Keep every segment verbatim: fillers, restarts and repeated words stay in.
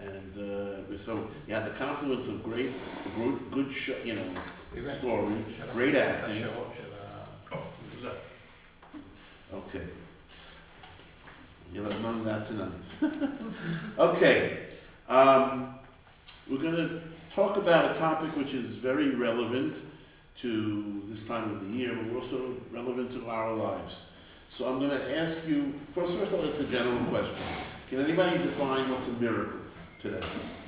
And uh, so you had the confluence of great, good, good sh- you know, story, great acting. Okay. You'll have none of that tonight. Okay. Um, we're going to talk about a topic which is very relevant to this time of the year, but also relevant to our lives. So I'm going to ask you, first, first of all, it's a general question. Can anybody define what's a miracle today?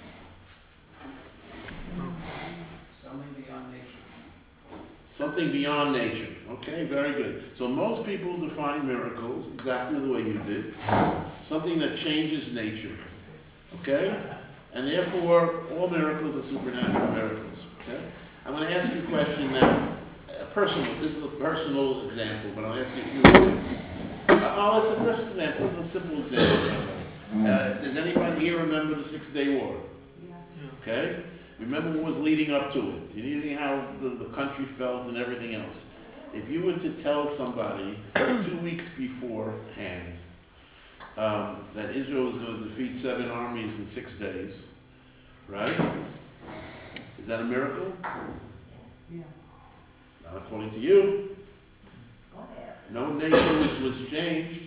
Something beyond nature. Something beyond nature. Okay, very good. So most people define miracles exactly the way you did. Something that changes nature. Okay? And therefore, all miracles are supernatural miracles. Okay? I'm going to ask you a question now. A personal, this is a personal example, but I'll ask you if you uh, oh, it's a first example, it's a simple example. Uh, does anybody here remember the Six-Day War? Yes. Okay? Remember what was leading up to it. You knew how the, the country felt and everything else. If you were to tell somebody two weeks beforehand um, that Israel was going to defeat seven armies in six days, right? Is that a miracle? Yeah. Not according to you. No nation was, was changed.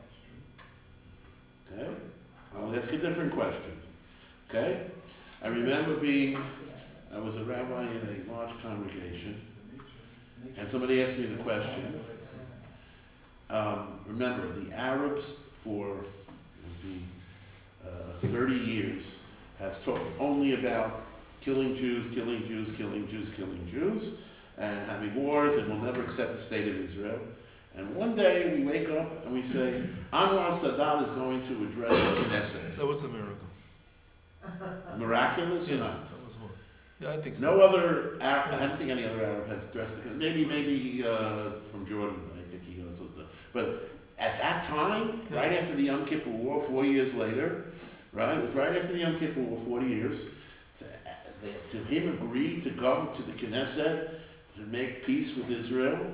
Okay? I'll ask a different question. Okay? I remember being, I was a rabbi in a large congregation, and somebody asked me the question. Um, remember, the Arabs for the uh, thirty years has talked only about killing Jews, killing Jews, killing Jews, killing Jews, and having wars, and will never accept the state of Israel. And one day we wake up and we say, Anwar Sadat is going to address the Knesset. That was a miracle. Miraculous Yeah, or not? that was one. Yeah, I think so. No other Arab, I don't think any other Arab has addressed the Knesset. Maybe, maybe uh, from Jordan, I think he also does. But at that time, Yeah. right after the Yom Kippur War, four years later, right? It was right after the Yom Kippur War, forty years, to, to him agree to go to the Knesset to make peace with Israel.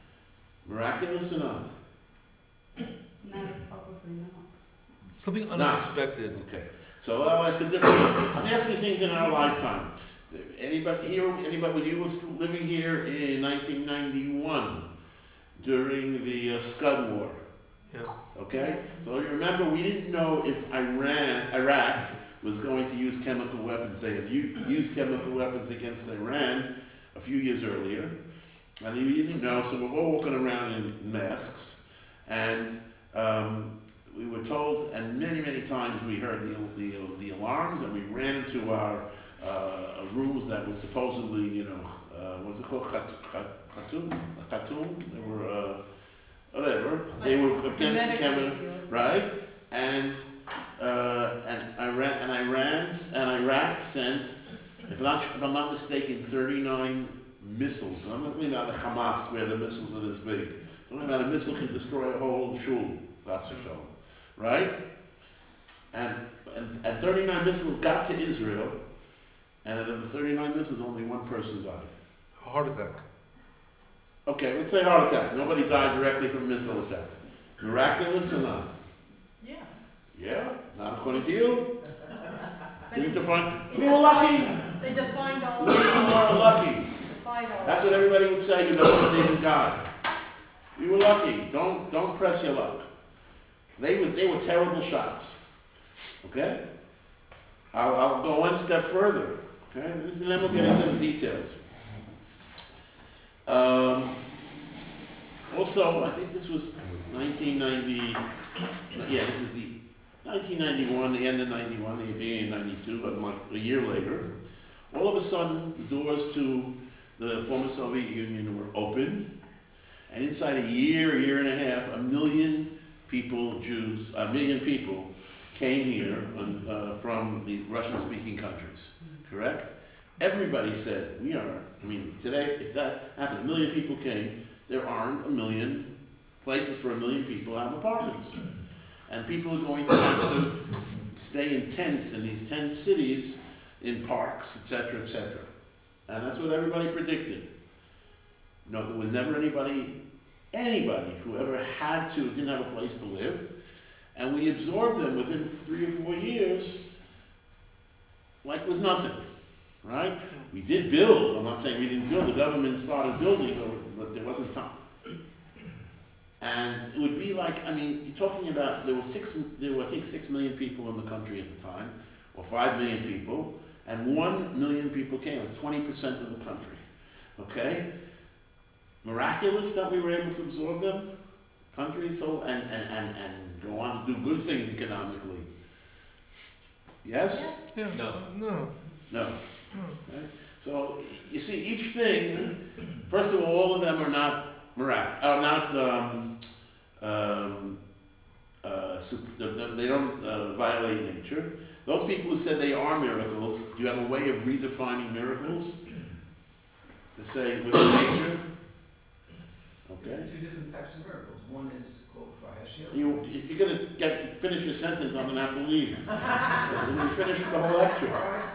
Miraculous or not? No, probably not. Something unexpected. Okay. So I'll ask a different. I'm asking things in our lifetime. Anybody here? Anybody? You was living here in nineteen ninety-one during the uh, Scud War. Yeah. Okay. So you remember, we didn't know if Iran, Iraq, was going to use chemical weapons. They had u- used chemical weapons against Iran a few years earlier, and we didn't know. So we're all walking around in masks, and um, we were told, and many, many times we heard the the, the alarms, and we ran into our uh, rooms that were supposedly, you know, uh, what's it called, Khatum, Khatum. They were, uh, whatever. They were against the camera, right? And uh, and Iran and Iran and Iraq sent, if not if I'm not mistaken, thirty-nine missiles. I'm not talking about the Hamas, where the missiles are this big. I'm talking about a missile can destroy a whole shul. That's for sure. Right? And, and, and thirty-nine missiles got to Israel, and out of the thirty-nine missiles, only one person died. A heart attack. Okay, let's say heart attack. Nobody died directly from a missile attack. Miraculous or not? Yeah. Yeah? Not according to you? But Didn't it- define. it We were lucky. defined- They defined all We of were lucky. defined all That's what everybody would say who doesn't believe in God. We were lucky. Don't don't press your luck. They were they were terrible shots. Okay? I'll, I'll go one step further. Okay? And then we'll get into the details. Um, also, I think this was nineteen ninety. Yeah, this is the nineteen ninety-one, the end of ninety-one, the beginning of ninety-two, a month, a year later. All of a sudden, the doors to the former Soviet Union were open, and inside a year, year and a half, a million people, Jews, a million people came here on, uh, from the Russian-speaking countries, correct? Everybody said, we are, I mean, today, if that happened, a million people came, there aren't a million places for a million people to have apartments. And people are going to have to stay in tents in these tent cities, in parks, et cetera, et cetera. And that's what everybody predicted. No, there was never anybody, anybody who ever had to, didn't have a place to live. And we absorbed them within three or four years. was nothing, right? We did build, I'm not saying we didn't build, the government started building, but- but there wasn't time. And it would be like, I mean, you're talking about, there were six, there were I think six million people in the country at the time, or five million people, and one million people came, it's twenty percent of the country, okay? Miraculous that we were able to absorb them, country, so, and, and, and, and go on to do good things economically. Yes? Yeah, No. no. No. Okay? So, you see, each thing, first of all, all of them are not mirac, are not, um, um, uh, sup- they don't uh, violate nature. Those people who said they are miracles, do you have a way of redefining miracles? To say within nature? Okay. Two different types of miracles. One is called Kriyashia. You, if you're gonna get, finish your sentence, I'm gonna have to leave. When you finish the whole lecture.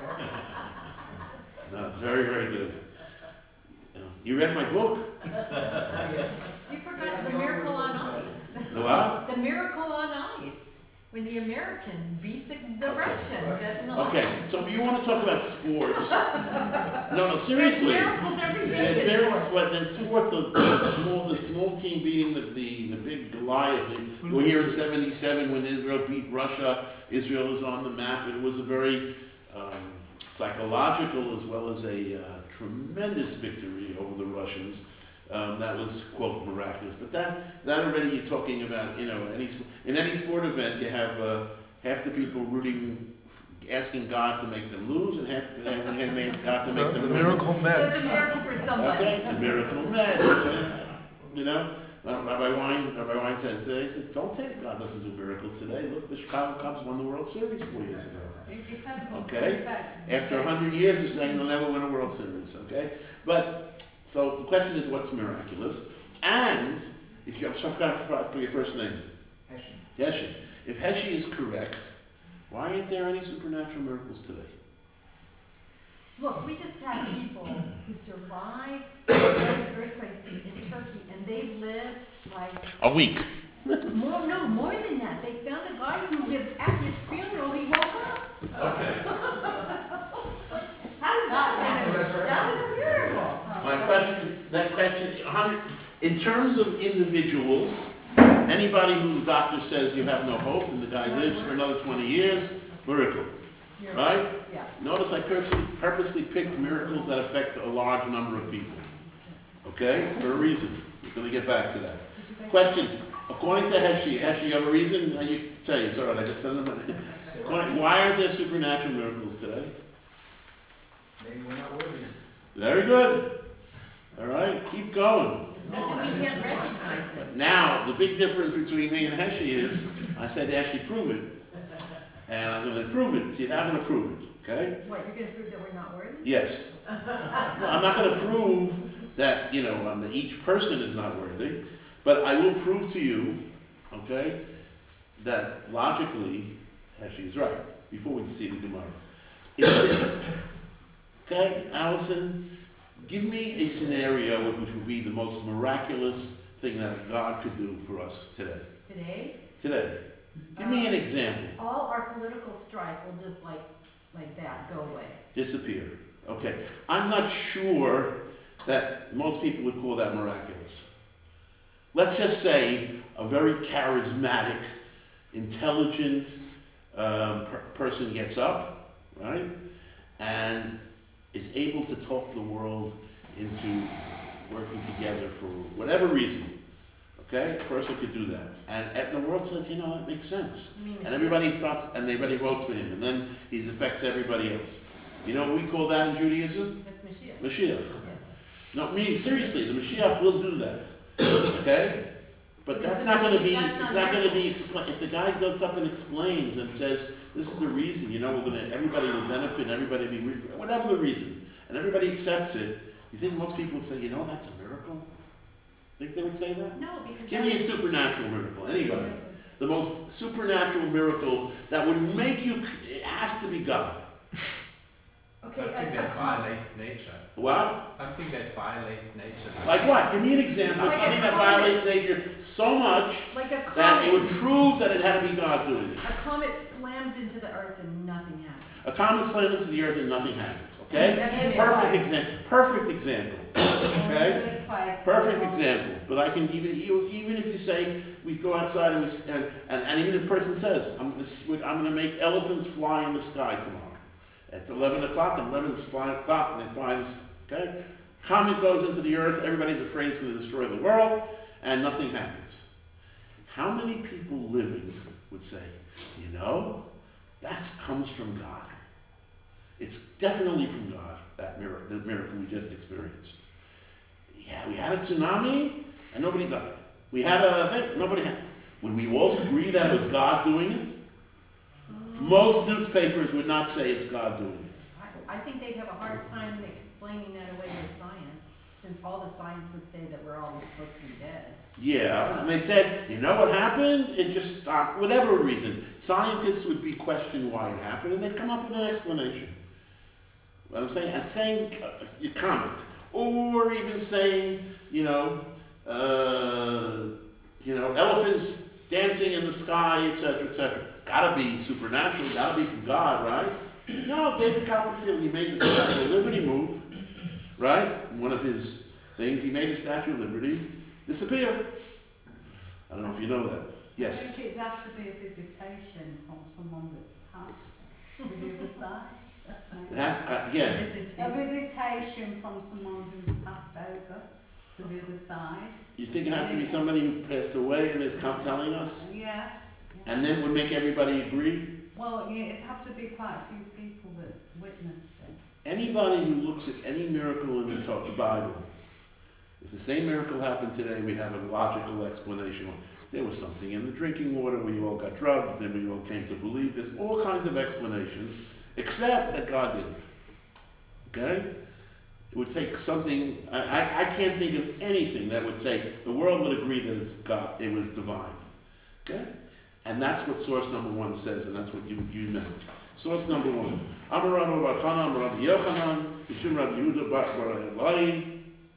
No, very, very good. You read my book? You forgot the miracle on ice. The what? The miracle on ice. When the American beat the, the Russians at night. Okay, so if you wanna talk about sports, no, no, There's seriously. miracles every There's day in very, sports. what, there's sport, the, the small, the small team beating the, the, the big Goliath. We're here in seventy-seven when Israel beat Russia. Israel is on the map. It was a very um, psychological as well as a uh, tremendous victory over the Russians. Um, that was, quote, miraculous. But that, that already you're talking about, you know, any, in any sport event you have uh, half the people rooting, asking God to make them lose, and half, and half God to make The, them the win. miracle That's a Mets. miracle for somebody. Okay, the miracle man. Okay. You know, uh, Rabbi Wein, Rabbi Wein said today, he said, don't say God doesn't do miracles today. Look, the Chicago Cubs won the World Series four years ago. Exactly. Okay. Exactly. After a hundred years, they're saying they'll never win a World Series. Okay, but so the question is, what's miraculous? And if you, I'm sorry, I forgot for your first name, Hession. Heshi. If Heshi is correct, why aren't there any supernatural miracles today? Look, we just had people who survived the earthquake in Turkey, and they lived like A week. more. No, more than that. They found a guy who lived at his funeral. He woke up. Okay. How did that happen? That was a miracle. My question, that question, a hundred- in terms of individuals, anybody who the doctor says you have no hope and the guy lives for another twenty years, miracle, right? Yeah. Notice I purposely, purposely picked miracles that affect a large number of people, okay? For a reason. We're gonna get back to that. Question, according to Heshi, Heshi, you have a reason? Uh, You say, it's all right, I just said them. According- Why aren't there supernatural miracles today? Maybe we're not worthy. Very good. All right, keep going. Maybe we can't recognize it. Now, the big difference between me and Heshi is, I said, Heshi, prove it. And I'm gonna prove it. See, now I'm gonna prove it, okay? What, you're gonna prove that we're not worthy? Yes. No, I'm not gonna prove that, you know, um, that each person is not worthy, but I will prove to you, okay, that logically, Heshi is right, before we see the Gemara. It's this. Okay, Allison, give me a scenario which would be the most miraculous thing that God could do for us today. Today, Today. Give me an Um, example. all our political strife will just like, like that, go away. Disappear. Okay. I'm not sure that most people would call that miraculous. Let's just say a very charismatic, intelligent um, per- person gets up, right, and is able to talk the world into working together for whatever reason. Okay, a person could do that, and, and the world says, you know, that makes sense. You mean And Mashiach? everybody starts, and everybody votes for him, and then he affects everybody else. You know what we call that in Judaism? That's Mashiach. Mashiach. Yes. No, meaning seriously, the Mashiach will do that. Okay? But Because that's the not going to be, Mashiach- that's it's not not going to be, expla- if the guy goes up and explains and says, this is the reason, you know, we're going to, everybody will benefit, and everybody will be, re- whatever the reason, and everybody accepts it, you think most people would say, you know, that's a miracle? Think they would say that? No, because. Give me a that's- supernatural miracle, anybody. The most supernatural miracle that would make you, it has to be God. Okay, Okay, Something a- a that com- violates nature. What? Something that violates nature. Like what? Give me an example of Like a something that comet. violates nature so much Like a that it would comet, prove that it had to be God doing it. a comet slams into the earth and nothing happens. A comet slams into the earth and nothing happens. Okay? That's Perfect it. example. Perfect example. Okay? Perfect example. But I can even even if you say we go outside and we, s- and, and, and even if the person says I'm going to I'm going to make elephants fly in the sky tomorrow at eleven o'clock and eleven o'clock and they fly in the sky. Okay? Comet goes into the earth. Everybody's afraid it's going to destroy the world, and nothing happens. How many people living would say, you know, that comes from God? It's definitely from God, that miracle, the miracle we just experienced. Yeah, we had a tsunami and nobody died. We had a thing, nobody had. Would we all agree that it was God doing it? Most newspapers would not say it's God doing it. I, I think they'd have a hard time explaining that away with science, since all the science would say that we're all supposed to be dead. Yeah, and they said, you know what happened? It just stopped, whatever reason. Scientists would be questioned why it happened, and they'd come up with an explanation. What I'm saying, and saying uh, you comment, or even saying, you know, uh, you know, elephants dancing in the sky, et cetera, et cetera. Gotta be supernatural. Gotta be from God, right? No, David Copperfield, he made the Statue of Liberty move, right? One of his things, he made the Statue of Liberty disappear. I don't know if you know that. Yes. I think it'd have to be a visitation from someone that's passed to the other side. It has, uh, again, A visitation from someone who's passed over to the other side. you think it has to be somebody who passed away and is come telling us, Yeah. and then would make everybody agree? Well, yeah, it'd have to be quite a few people that witnessed it. Anybody who looks at any miracle in the To- the Bible, if the same miracle happened today, we have a logical explanation. There was something in the drinking water, we all got drugged, then we all came to believe. There's all kinds of explanations, except that God did it. Okay? It would take something, I, I, I can't think of anything that would say the world would agree that it's God, it was divine. Okay? And that's what source number one says, and that's what you, you meant. Source number one. Amar Rabbi Bar Chana, Amar Rabbi Yochanan, Mishum Rabbi Yehuda Bar Elai,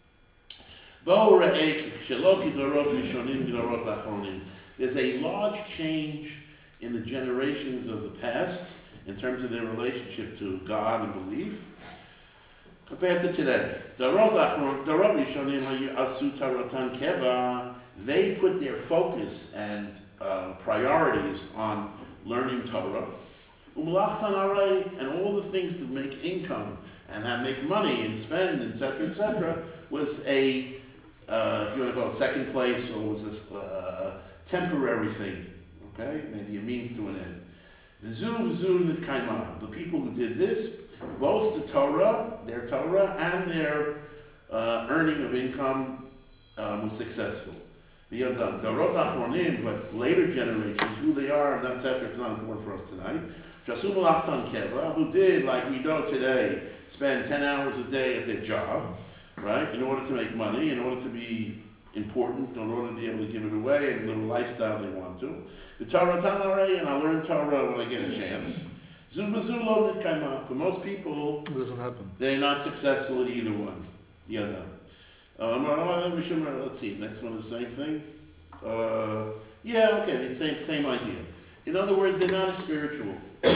Bo Re'ek, Sheloki Dorot Rishonim Dorot Achronim. There's a large change in the generations of the past in terms of their relationship to God and belief compared to today. Dorot Achron, Dorot Rishonim Asu Tarotan Keva. They put their focus and uh, priorities on learning Torah. Umlachtan Aray, and all the things to make income and have, make money and spend, et cetera, et cetera, was a, uh, if you want to call it second place, or was a uh, temporary thing, okay? Maybe a means to an end. V'zu v'zu nitkaima. The people who did this, both the Torah, their Torah, and their uh, earning of income um, was successful. The Dorot Achronim, but later generations, who they are, and et cetera, it's not important for us tonight. Shasum Lachtan Keva, who did, like we know today, spend ten hours a day at their job, right, in order to make money, in order to be important, in order to be able to give it away, and live a lifestyle they want to. The Torah Tanarei, and I learn Torah when I get a chance. Zubazu lo nitkaima. For most people, It doesn't happen. they're not successful at either one. Yada. Uh, let's see, next one is the same thing. Uh, yeah, okay, it's same same idea. In other words, they're not as spiritual,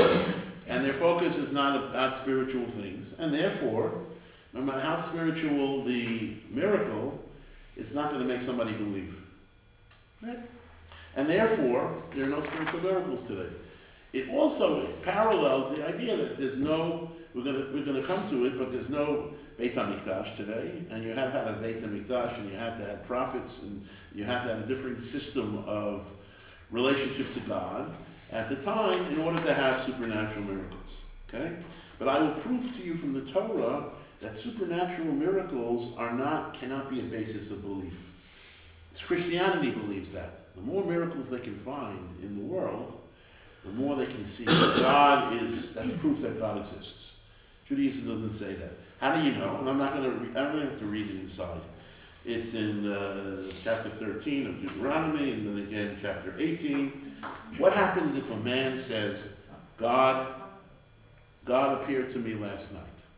and their focus is not about spiritual things, and therefore, no matter how spiritual the miracle, it's not going to make somebody believe. Right? And therefore, there are no spiritual miracles today. It also parallels the idea that there's no, we're going to we're going to come to it, but there's no Beit HaMikdash today, and you have had a Beit HaMikdash, and you had to have prophets, and you had to have a different system of relationship to God at the time in order to have supernatural miracles. Okay? But I will prove to you from the Torah that supernatural miracles are not, cannot be a basis of belief. Christianity believes that. The more miracles they can find in the world, the more they can see that God is, that's proof that God exists. Judaism doesn't say that. How do you know? And I'm not going to, re- I don't have to read it inside. It's in uh, chapter thirteen of Deuteronomy, and then again chapter eighteen. What happens if a man says, God, God appeared to me last night?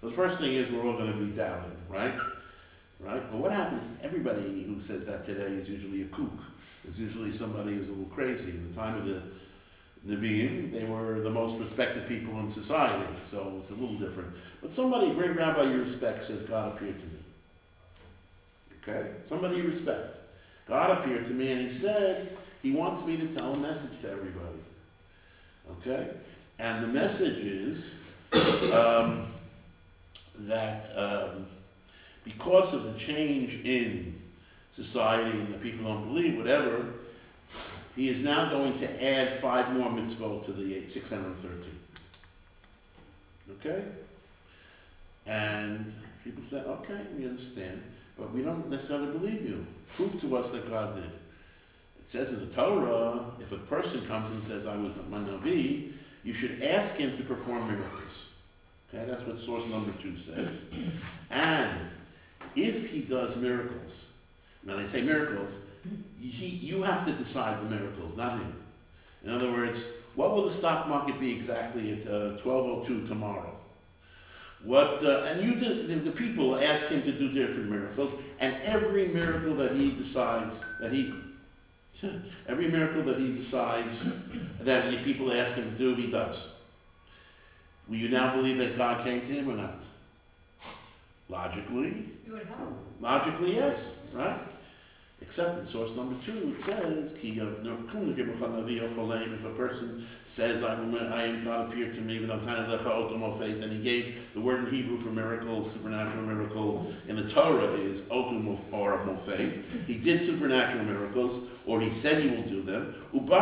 The first thing is we're all going to be doubting, right? Right? But what happens? Everybody who says that today is usually a kook. It's usually somebody who's a little crazy. In the time of the Nevi'im, they were the most respected people in society, so it's a little different. But somebody, a great rabbi you respect, says, God appeared to me. Okay? Somebody you respect. God appeared to me and he said he wants me to tell a message to everybody. Okay? And the message is um, that um, because of the change in society and the people don't believe, whatever, he is now going to add five more mitzvot to the six hundred thirteen. Okay? And people say, okay, we understand, but we don't necessarily believe you. Prove to us that God did. It says in the Torah, if a person comes and says, I was my Navi, you should ask him to perform miracles. Okay, that's what source number two says. And if he does miracles, when I say miracles, he, you have to decide the miracles, not him. In other words, what will the stock market be exactly at uh, twelve oh two tomorrow? What uh, and you did, the, the people ask him to do different miracles, and every miracle that he decides that he every miracle that he decides that the people ask him to do, he does. Will you now believe that God came to him or not? Logically, You would hope. logically, yes, right? Except in source number two, it says, "Ki if a person says, I am, I am God appeared to me, and he gave the word in Hebrew for miracle, supernatural miracle, in the Torah is otum or mofet. He did supernatural miracles, or he said he will do them.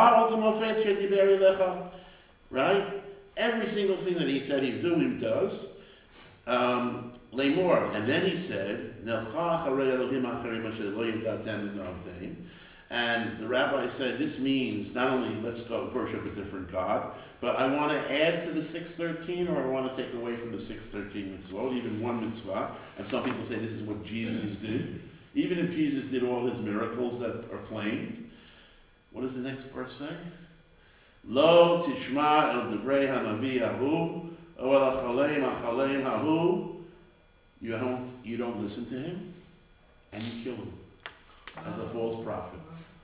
Right? Every single thing that he said he'd do, he does. Um, more. And then he said, and the rabbi said, this means not only let's go worship a different God, but I want to add to the six thirteen, or I want to take away from the six thirteen mitzvah, even one mitzvah. And some people say this is what Jesus did. Even if Jesus did all his miracles that are claimed, what does the next verse say? Lo tishma el devrei hanavi ahu, o el achaleim achaleim hahu. You don't, you don't listen to him, and you kill him as a false prophet.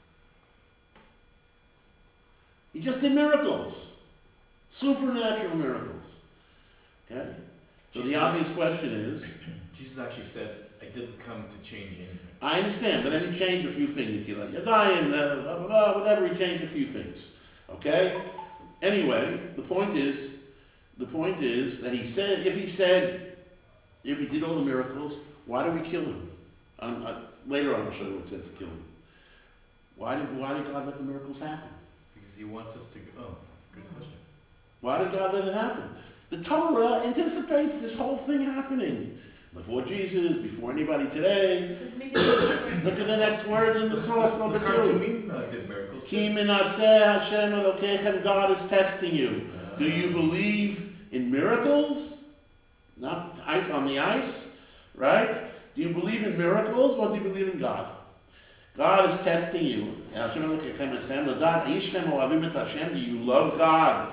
He just did miracles, supernatural miracles. Okay? So the obvious question is, Jesus actually said, I didn't come to change anything. I understand, but then he changed a few things. He like, you're dying, blah, blah, blah, blah, whatever, he changed a few things. Okay? Anyway, the point is, the point is that he said, if he said, if he did all the miracles, why do we kill him? Um, uh, later on I'll show you what it says to kill him. Why did, why did God let the miracles happen? Because he wants us to go. Oh, good question. Why did God let it happen? The Torah anticipates this whole thing happening. Before Jesus, before anybody today. Because maybe it's Look at the next words in the source number Look, two. mean, uh, did miracles. Ki minaseh Hashem Elokeichem, God is testing you. Uh, Do you believe in miracles? Not ice on the ice, right? Do you believe in miracles or do you believe in God? God is testing you. Do you love God?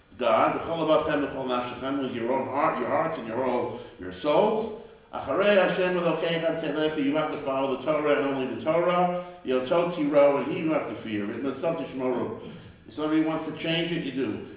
God, with your own heart, your hearts, and your whole your souls. You have to follow the Torah and only the Torah. Yototiro, and he you have to fear it. If somebody wants to change it, you do.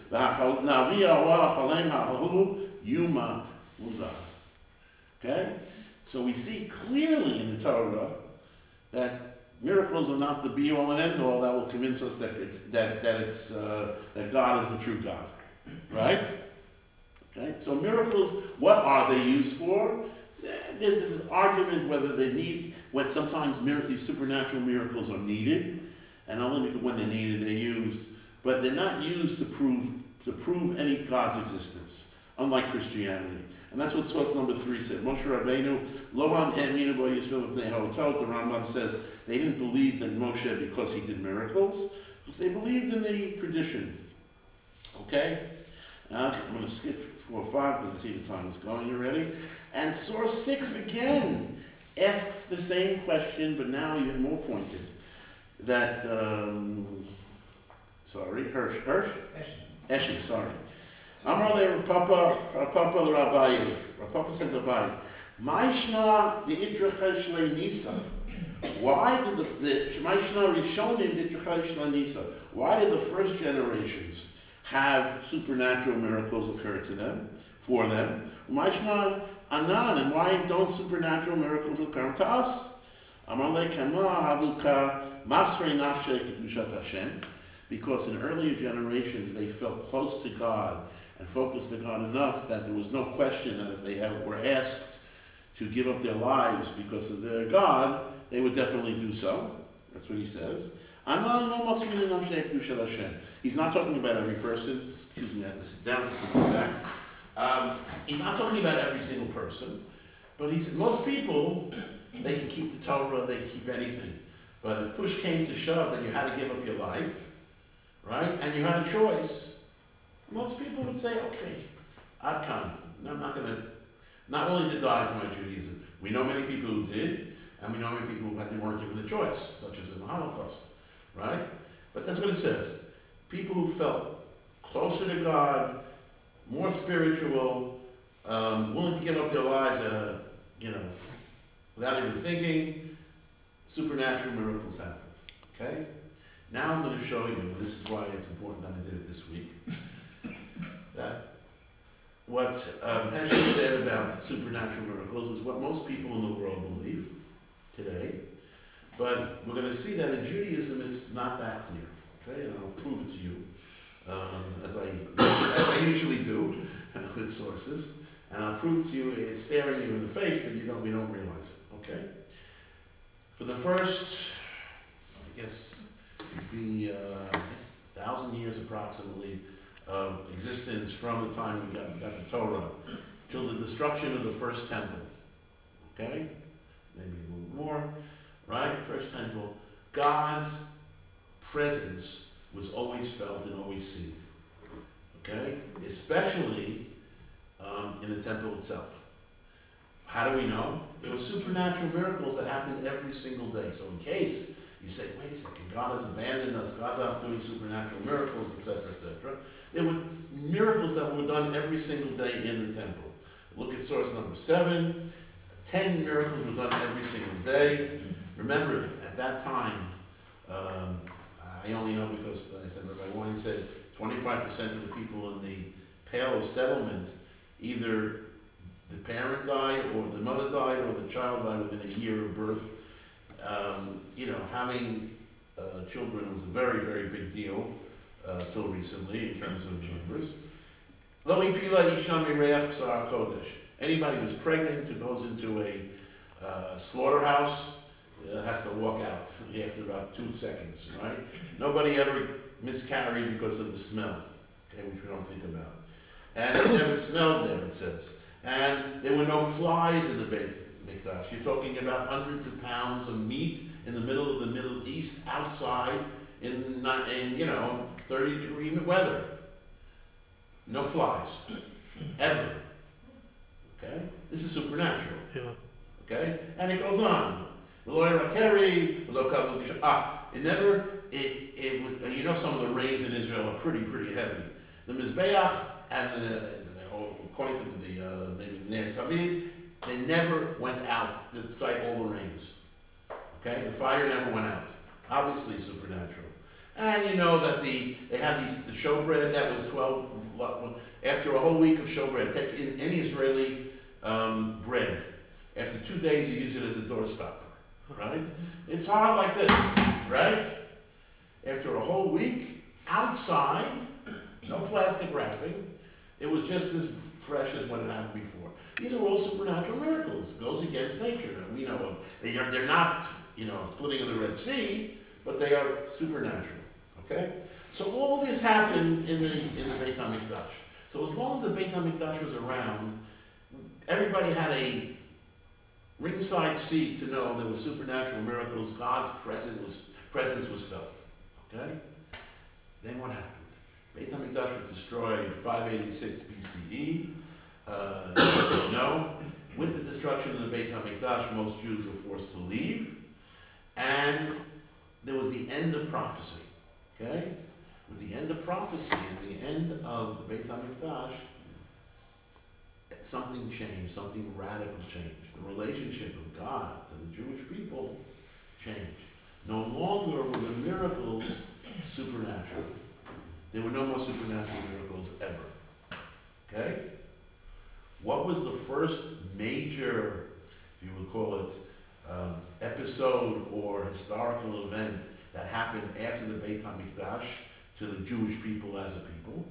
Yuma. Okay? So we see clearly in the Torah that miracles are not the be-all and end-all that will convince us that it's, that, that, it's, uh, that God is the true God. Right? Okay? So miracles, what are they used for? There's this argument whether they need, when sometimes mir- these supernatural miracles are needed, and only when they're needed they're used, but they're not used to prove, to prove any God's existence, unlike Christianity. And that's what source number three said. Moshe Rabbeinu, Lo ha'aminu bo Yisrael b'nei ha'otot, the Rambam says they didn't believe in Moshe because he did miracles, because they believed in the tradition. Okay? Now, I'm going to skip four or five because I see the time is going already. And source six again asks the same question, but now even more pointed. That, um, sorry, Hirsch, Hirsch? Eshin. Eshin, sorry. Amar le Papa, Papa Rabbi, Papa said to Rabbi, Maishna the Itrechesh le Nisa. Why did the, the Maishna Rishonim the Itrechesh le Nisa? Why did the first generations have supernatural miracles occur to them, for them? Maishna Anan, and why don't supernatural miracles occur to us? Amar le Kama Havuka Masrei Nafshe Kedushat Hashem. Because in earlier generations they felt close to God and focused on God enough that there was no question that if they have, were asked to give up their lives because of their God, they would definitely do so. That's what he says. He's not talking about every person. Excuse me, I have to sit down to put this back. Um, he's not talking about every single person, but he said most people, they can keep the Torah, they can keep anything. But if push came to shove and you had to give up your life, right, and you had a choice, most people would say, okay, I'd come. I'm not going to, not willing to die for my Judaism. We know many people who did, and we know many people who had, they weren't given the choice, such as in the Holocaust, right? But that's what it says. People who felt closer to God, more spiritual, um, willing to give up their lives, uh, you know, without even thinking, supernatural miracles happen. Okay? Now I'm going to show you, and this is why it's important that I did it this week, that what um, Heschel said about supernatural miracles is what most people in the world believe today. But we're going to see that in Judaism it's not that clear. Okay? And I'll prove it to you, um, as, I, as I usually do, with sources. And I'll prove it to you, it's staring you in the face, but you don't, we don't realize it. Okay? For the first, I guess, the uh, thousand years approximately of existence from the time we got, got the Torah till the destruction of the first temple. Okay? Maybe a little more. Right? First temple. God's presence was always felt and always seen. Okay? Especially um, in the temple itself. How do we know? There were supernatural miracles that happened every single day. So in case you say, wait a second, God has abandoned us, God's not doing supernatural miracles, et cetera, et cetera. There were miracles that were done every single day in the temple. Look at source number seven. Ten miracles were done every single day. Remember, at that time, um, I only know because I said Rabbi Wine said twenty-five percent of the people in the Pale of Settlement, either the parent died, or the mother died, or the child died within a year of birth. Um, you know, having uh, children was a very, very big deal uh, till recently in terms of numbers. Anybody who's pregnant who goes into a uh, slaughterhouse uh, has to walk out after about two seconds, right? Nobody ever miscarried because of the smell, okay, which we don't think about. And it never smelled there, it says. And there were no flies in the Beit Mikdash. You're talking about hundreds of pounds of meat in the middle of the Middle East, outside, in, in you know, thirty degree weather. No flies. Ever. Okay? This is supernatural. Yeah. Okay? And it goes on. Ah, it never, it, it was, you know some of the rains in Israel are pretty, pretty heavy. The Mizbeach and the, according to the, uh, maybe Ner Tamid, they never went out despite all the rains. Okay? The fire never went out. Obviously supernatural. And you know that the they had these the showbread that was twelve, after a whole week of showbread, take in any Israeli um, bread. After two days you use it as a doorstopper. Right? It's hard like this, right? After a whole week, outside, no plastic wrapping, it was just as fresh as what it happened before. These are all supernatural miracles. It goes against nature. We know them. They are, they're not, you know, splitting of the Red Sea, but they are supernatural. Okay? So all this happened in the in the Beit HaMikdash. So as long as the Beit HaMikdash was around, everybody had a ringside seat to know there were supernatural miracles. God's presence was presence was felt. Okay? Then what happened? Beit HaMikdash was destroyed five eighty-six B C E. Uh, no. With the destruction of the Beit HaMikdash, most Jews were forced to leave. And there was the end of prophecy. Okay? with the end of prophecy and the end of the Beit HaMikdash, something changed, something radical changed. The relationship of God to the Jewish people changed. No longer were the miracles supernatural. There were no more supernatural miracles ever. Okay? What was the first major, if you would call it, um, episode or historical event that happened after the Beit HaMikdash to the Jewish people as a people?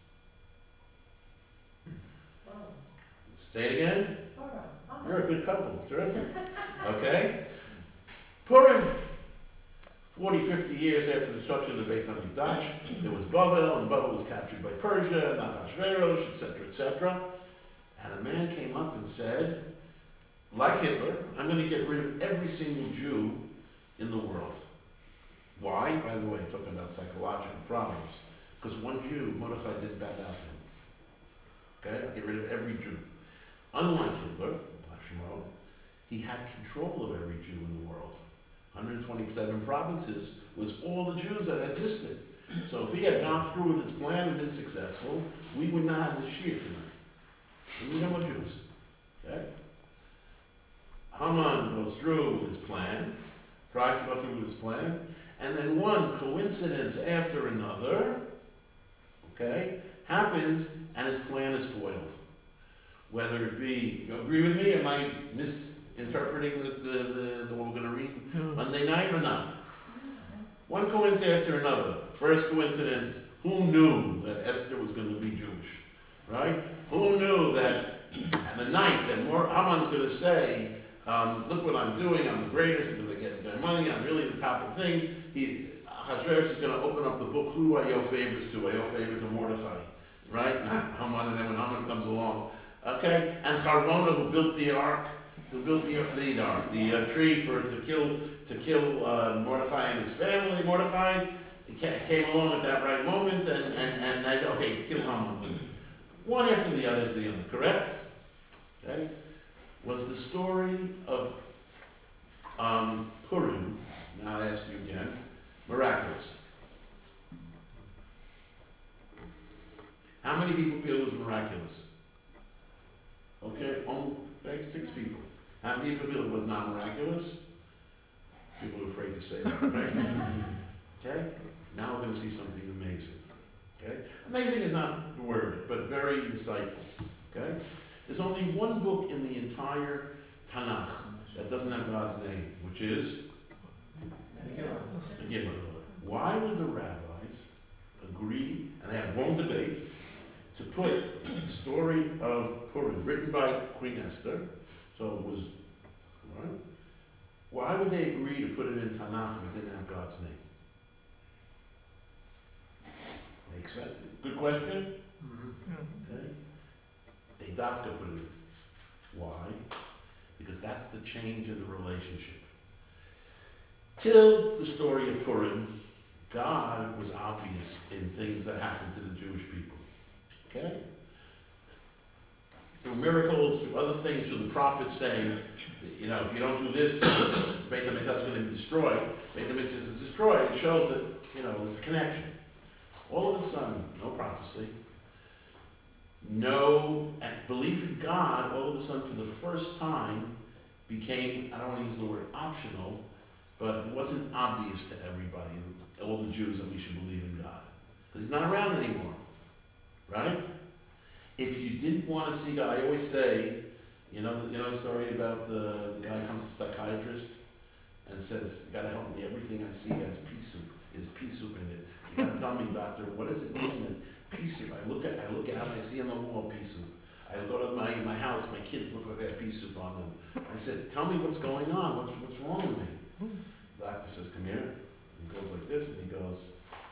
Say it again? You're a good couple. Terrific. Okay? Purim. forty, fifty years after the destruction of the Beit HaMikdash, there was Babel, and Babel was captured by Persia, and Ahasuerus, et cetera, et cetera. And a man came up and said, like Hitler, I'm going to get rid of every single Jew in the world. Why? By the way, talking about psychological problems. Because one Jew, Mordechai, didn't bow down to him. Okay? I'll get rid of every Jew. Unlike Hitler, Hashimo, he had control of every Jew in the world. one hundred twenty-seven provinces was all the Jews that existed. So if he had gone through with his plan and been successful, we would not have this year tonight. And we know Jews. Okay? Haman goes through with his plan, tries to go through with his plan, and then one coincidence after another, okay, happens and his plan is foiled. Whether it be, you agree with me? Am I misinterpreting the, the, the, the what we're going to read Monday night or not? One coincidence after another. First coincidence, who knew that Esther was going to be Jewish? Right? Who knew that at the night that more Haman's going to say, um, look what I'm doing, I'm the greatest because I get my money, I'm really the top of things. He, Ahasuerus is going to open up the book, who do I owe favors to? I owe favors to Mordechai. Right? Not Haman, and then when Haman comes along. Okay? And Charvona, who built the ark, who built the, the ark, the uh, tree for to kill to kill uh, Mordechai and his family. Mordechai came along at that right moment, and and and I, okay, kill Haman. One after the other is the other. Correct? Okay? Was the story of um, Purim, now I ask you again, miraculous? How many people feel it was miraculous? Okay, only like six people. How many people feel it was not miraculous? People are afraid to say that, right? Okay? Now we're going to see something amazing. Okay? Amazing is not the word, but very insightful. Okay? There's only one book in the entire Tanakh that doesn't have God's name, which is the Gimel. Why would the rabbis agree, and they had a long debate, to put the story of Purim, written by Queen Esther, so it was, right? Why would they agree to put it in Tanakh if it didn't have God's name? Makes sense. Good question? Okay. They dafka put it in. Why? Because that's the change in the relationship. Till the story of Purim, God was obvious in things that happened to the Jewish people. Okay? Through miracles, through other things, through the prophets saying, you know, if you don't do this, Beit HaMikdash is going to be destroyed. Beit HaMikdash is destroyed. It shows that, you know, there's a connection. All of a sudden, no prophecy, no belief in God, all of a sudden, for the first time, became, I don't want to use the word optional, but it wasn't obvious to everybody, all the Jews, that we should believe in God. Because he's not around anymore. Right? If you didn't want to see God, I always say, you know, you know the story about the, the guy who comes to a psychiatrist and says, you got to help me, everything I see has pea soup, is pea soup in it. You got to tell me, doctor, what does it mean that pea soup? I look at, I look out, and I see on the wall pea soup. I go to my, my house, my kids look like they have pea soup on them. I said, tell me what's going on, what's, what's wrong with me? The doctor says, come here. He goes like this, and he goes,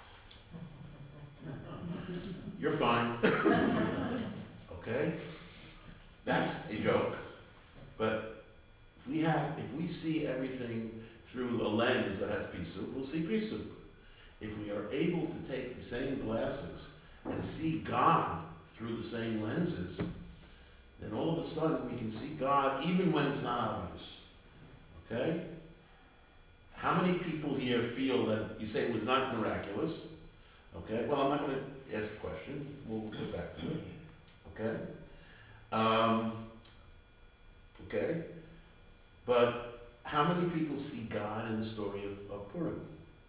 you're fine. Okay? That's a joke. But if we have, if we see everything through a lens that has pea soup, we'll see pea soup. If we are able to take the same glasses and see God through the same lenses, then all of a sudden we can see God even when it's not obvious. Okay? How many people here feel that you say it was not miraculous? Okay, well, I'm not gonna ask a question, we'll get back to it, okay? Um, okay, but how many people see God in the story of, of Purim?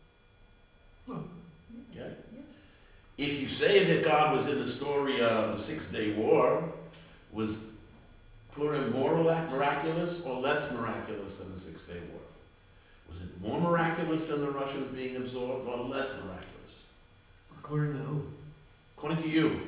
Okay? If you say that God was in the story of the Six-Day War, was Purim more miraculous or less miraculous than the Six-Day War? Was it more miraculous than the Russians being absorbed or less miraculous? According to who? According to you.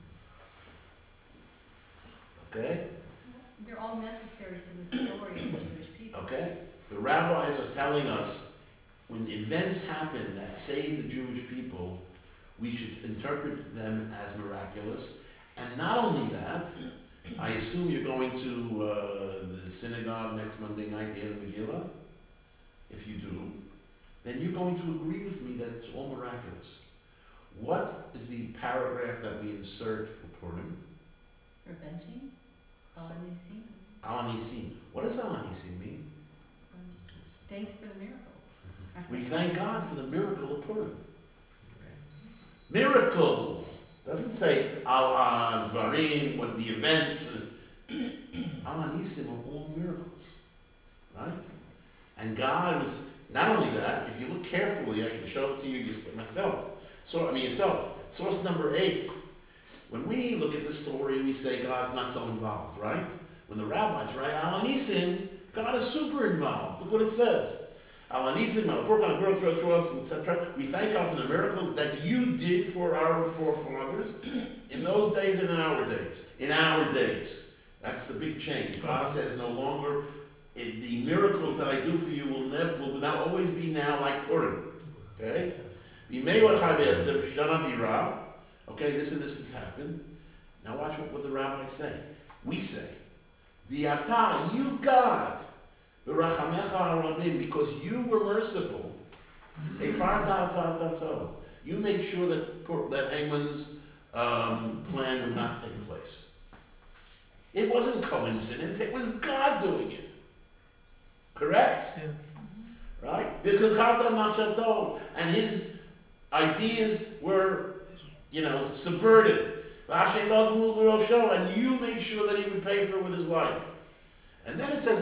Okay? They're all necessary to the story of the Jewish people. Okay? The rabbis are telling us when events happen that save the Jewish people, we should interpret them as miraculous. And not only that, I assume you're going to uh, the synagogue next Monday night to hear the Megillah. If you do, then you're going to agree with me that it's all miraculous. What is the paragraph that we insert for Purim? For benching? Al-Nisim? Al-Nisim. What does Al-Nisim mean? Thanks for the miracles. We thank God for the miracle of Purim. Miracles. Doesn't say Al-Dvarim, what the events. Al-Nisim are all miracles. Right? And God was, not only that, if you look carefully, I can show it to you just myself. So, I mean yourself. Source number eight. When we look at the story, we say God's not so involved, right? When the rabbis write Al-Nisim, God is super involved. Look what it says. Al-Nisim, et cetera. We thank God for the miracles that you did for our forefathers in those days and in our days. In our days. That's the big change. God says no longer, it, the miracles that I do for you will never, will not always be now like Purim. Okay? Okay, this and this has happened. Now watch what, what the rabbis say. We say, V'ata, you God, v'rachamecha harabim, because you were merciful. You made sure that that Haman's um, plan would not take place. It wasn't coincidence. It was God doing it. Correct? Yeah. Right? V'chachata machshato, and his ideas were, you know, subverted. And you made sure that he would pay for it with his life. And then it says,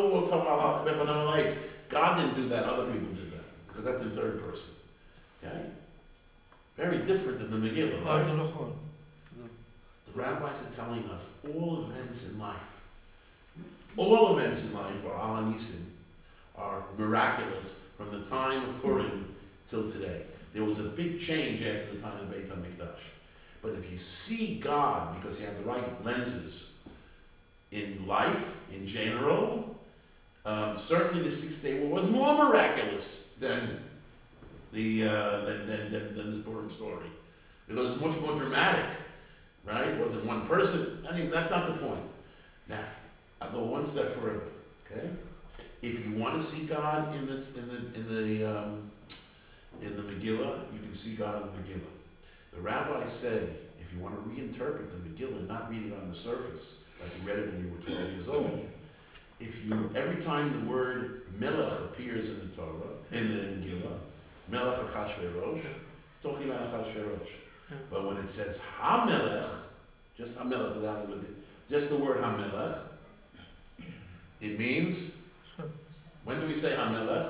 God didn't do that, other people did that. Because that's in third person. Okay? Very different than the Megillah, right? The rabbis are telling us all events in life, all events in life are Al-Nisim, are miraculous from the time of Purim till today. There was a big change after the time of Beit HaMikdash. But if you see God, because you have the right lenses in life, in general, um, certainly the Six-Day War was more miraculous than the uh, than, than, than, than this Purim story. Because it was much more dramatic, right? It wasn't one person. I mean, that's not the point. Now, I'll go one step further, okay? If you want to see God in this, in the, in the, um, in the Megillah, you can see God in the Megillah. The rabbis say, if you want to reinterpret the Megillah and not read it on the surface, like you read it when you were twelve years old, if you, every time the word Melech appears in the Torah, in the Megillah, Melech Achashverosh, it's talking about Achashverosh. Yeah. But when it says HaMelech, just HaMelech, without the, just the word HaMelech, it means, when do we say HaMelech?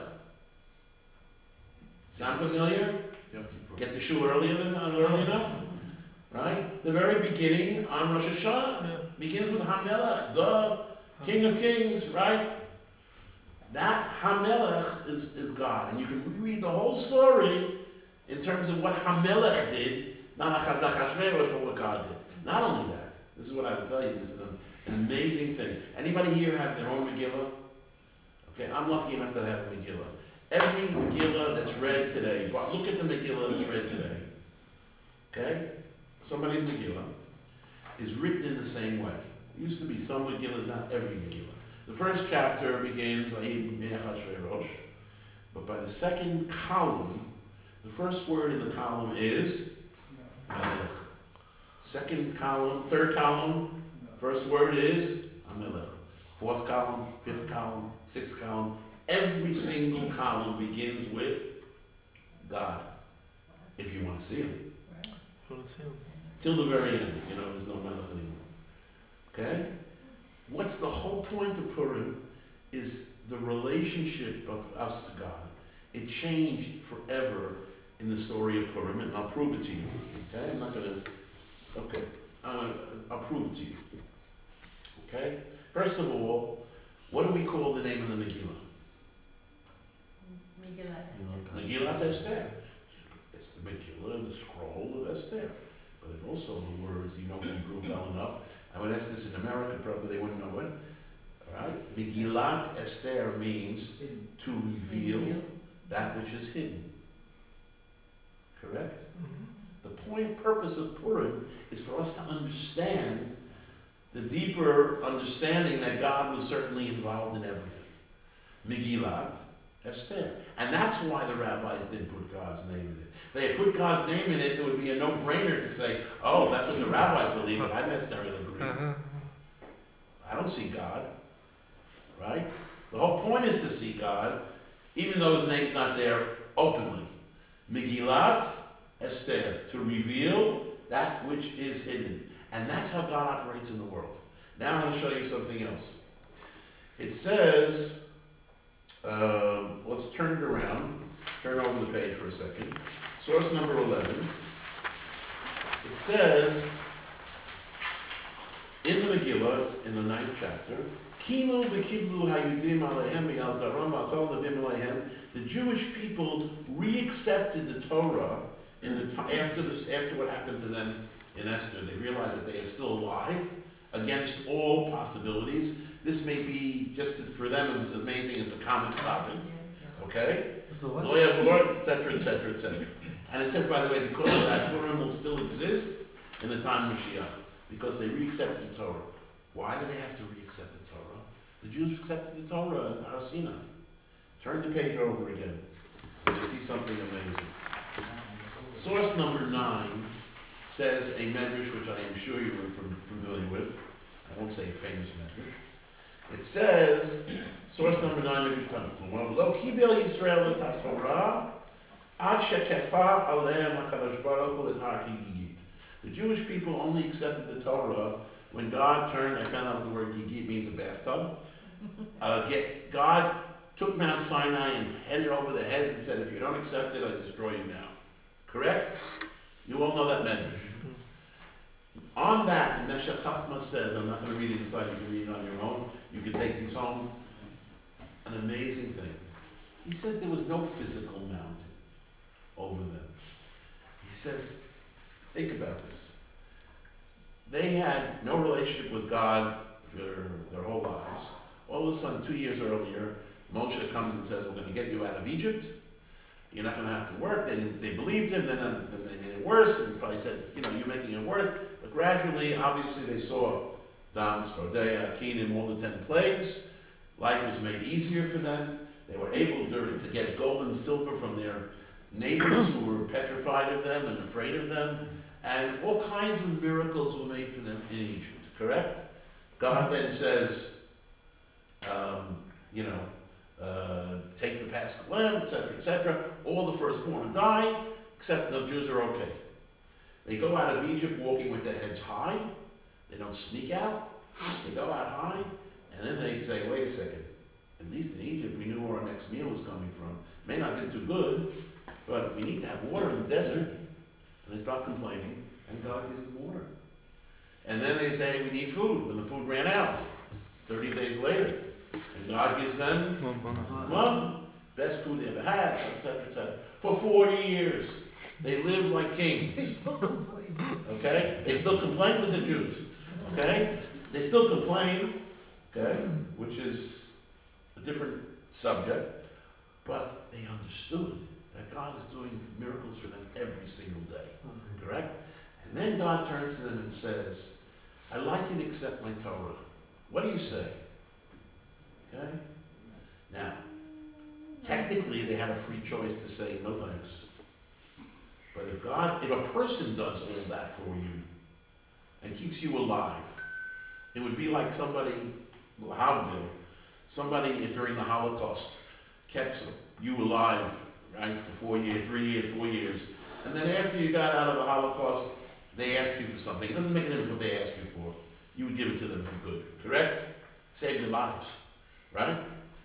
Sound familiar? Get to shul earlier than early enough, right? The very beginning on Rosh Hashanah Yeah. begins with Hamelech, the King of Kings, right? That Hamelech is, is God, and you can reread the whole story in terms of what Hamelech did, not Achashverosh, but what God did. Not only that, this is what I will tell you. This is an, an amazing thing. Anybody here have their own Megillah? Okay, I'm lucky enough to have a Megillah. Every Megillah that's read today, but look at the Megillah that's read today, okay? Somebody's Megillah is written in the same way. It used to be some Megillahs, not every Megillah. The first chapter begins, but by the second column, the first word in the column is Melech. Second column, third column, first word is Melech. Fourth column, fifth column, sixth column, every single column begins with God. if you want to see them. Wanna see 'em? Till the very end, you know, there's no melech anymore. Okay? What's the whole point of Purim is the relationship of us to God. It changed forever in the story of Purim, and I'll prove it to you. Okay? I'm not gonna, okay, uh, I'll prove it to you. Okay? First of all, what do we call the name of the Megillah? Megillah Esther. Megillat Esther. It's the Megillah, the scroll of Esther. But it also the words, you know Hebrew well enough. I would ask this in America, probably they wouldn't know it. Alright? Megillat Esther means Hidden. to reveal that which is hidden. Correct? The point, purpose of Purim is for us to understand the deeper understanding that God was certainly involved in everything. Megillat Esther. And that's why the rabbis didn't put God's name in it. If they had put God's name in it, it would be a no-brainer to say, oh, that's what the rabbis believe, but I don't necessarily agree. I don't see God. Right? The whole point is to see God, even though his name's not there openly. Megillat Esther, to reveal that which is hidden. And that's how God operates in the world. Now I'm going to show you something else. It says, uh, let's turn it around. Turn over the page for a second. Source number eleven. It says, in the Megillah, in the ninth chapter, Kilu v'kiblu hayudim alehem v'yal zaram v'akol nevim alehem. The Jewish people re-accepted the Torah in the t- after this, after what happened to them in Esther. They realized that they are still alive against all possibilities. This may be just for them as amazing as the comet stopping. Okay? The what? Lawyer of the Lord, et cetera, et cetera, et cetera. And it says, by the way, because of that, Purim will still exist in the time of Mashiach, because they re-accepted the Torah. Why do they have to re-accept the Torah? The Jews accepted the Torah in Har Sinai. Turn the page over again. And you see something amazing. Source number nine says a medrash which I am sure you are familiar with. I won't say a famous medrash. It says, source number nine, medrash Tanchuma, Lo kibel Yisrael et Torah ad shekefa aleim HaKadosh Baruch Hu et har Higigit. The Jewish people only accepted the Torah when God turned, I found out the word Gigit means a bathtub. Uh, get, God took Mount Sinai and headed over the heads and said, if you don't accept it, I destroy you now. Correct? You all know that medrash. On that, Meshech Chochmah says, I'm not going to read it inside, you can read it on your own, you can take these home, an amazing thing. He says there was no physical mountain over them. He says, think about this. They had no relationship with God for their whole lives. All of a sudden, two years earlier, Moshe comes and says, we're going to get you out of Egypt. You're not going to have to work. They, they believed him, then, then they made it worse, and probably said, you know, you're making it worse. But gradually, obviously, they saw Dam, Sfardea, Akenim, all the ten plagues. Life was made easier for them. They were able to, to get gold and silver from their neighbors who were petrified of them and afraid of them. And all kinds of miracles were made for them in Egypt, correct? God then says, um, you know, uh, take the paschal lamb, et cetera, et cetera. All the firstborn die, except the Jews are okay. They go out of Egypt walking with their heads high. They don't sneak out. They go out high, and then they say, wait a second. At least in Egypt, we knew where our next meal was coming from. May not have been too good, but we need to have water in the desert. And they start complaining, and God gives them water. And then they say, we need food, when the food ran out, thirty days later. And God gives them one, best food they ever had, et cetera, et cetera. For forty years, they lived like kings. Okay? They still complain with the Jews. Okay? They still complain, okay, which is a different subject, but they understood that God is doing miracles for them every single day. Correct? And then God turns to them and says, I'd like you to accept my Torah. What do you say? Okay? Now, technically they had a free choice to say no thanks. But if God, if a person does all that for you and keeps you alive, it would be like somebody, Lahavdil, somebody during the Holocaust kept you alive, right, for four years, three years, four years, And then after you got out of the Holocaust, they asked you for something. It doesn't make a difference what they asked you for. You would give it to them if you could. Correct? Save their lives. Right?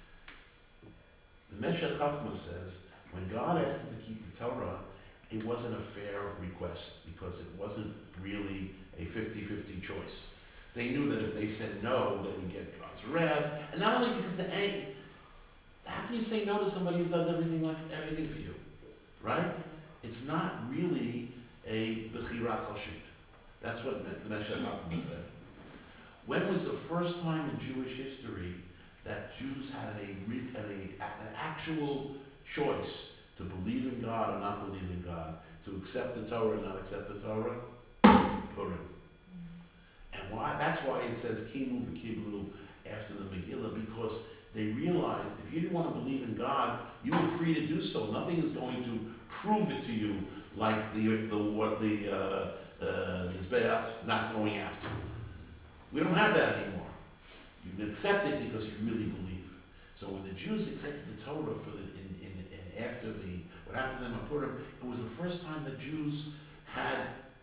The Meshech Chochmah says, when God asked them to keep the Torah, it wasn't a fair request because it wasn't really a fifty-fifty choice. They knew that if they said no, they would get God's wrath. And not only because the ang- how can you say no to somebody who does everything like everything for you? Right? It's not really a Bechira Choshit. That's what the Meshech Chochmah said. When was the first time in Jewish history that Jews had a, had a an actual choice to believe in God or not believe in God, to accept the Torah or not accept the Torah? Purim. And why? That's why it says Kimu v'Kiblu after the Megillah, because they realized if you didn't want to believe in God, you were free to do so. Nothing is going to prove it to you, like the the what the uh, uh, Mizbeach not going after. We don't have that anymore. You can accept it because you really believe. So when the Jews accepted the Torah for the in, in, in after the what happened to them at Purim, it was the first time the Jews had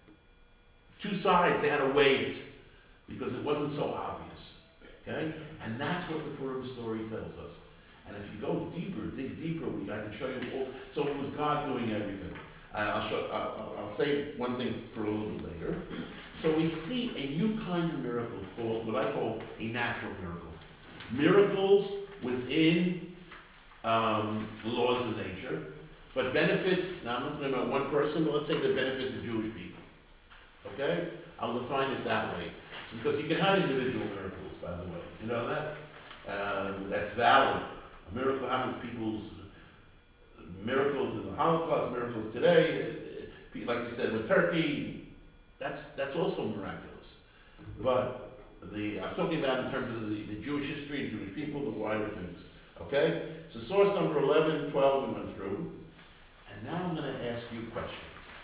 two sides. They had to weigh it because it wasn't so obvious. Okay, and that's what the Purim story tells us. And if you go deeper, dig deeper, we I can show you all. So it was God doing everything. Uh, I'll show. I'll, I'll say one thing for a little bit later. So we see a new kind of miracle called what I call a natural miracle. Miracles within um, the laws of nature, but benefit. Now I'm not talking about one person, but let's say they benefit the Jewish people. Okay, I'll define it that way. So because you can have individual miracles, by the way. You know that uh, that's valid. A miracle happens. People's miracles in the Holocaust, miracles today. Like you said with Turkey. That's that's also miraculous. But the I'm talking about in terms of the, the Jewish history, Jewish people, the wider things. Okay? So source number eleven, twelve we went through. And now I'm going to ask you a question.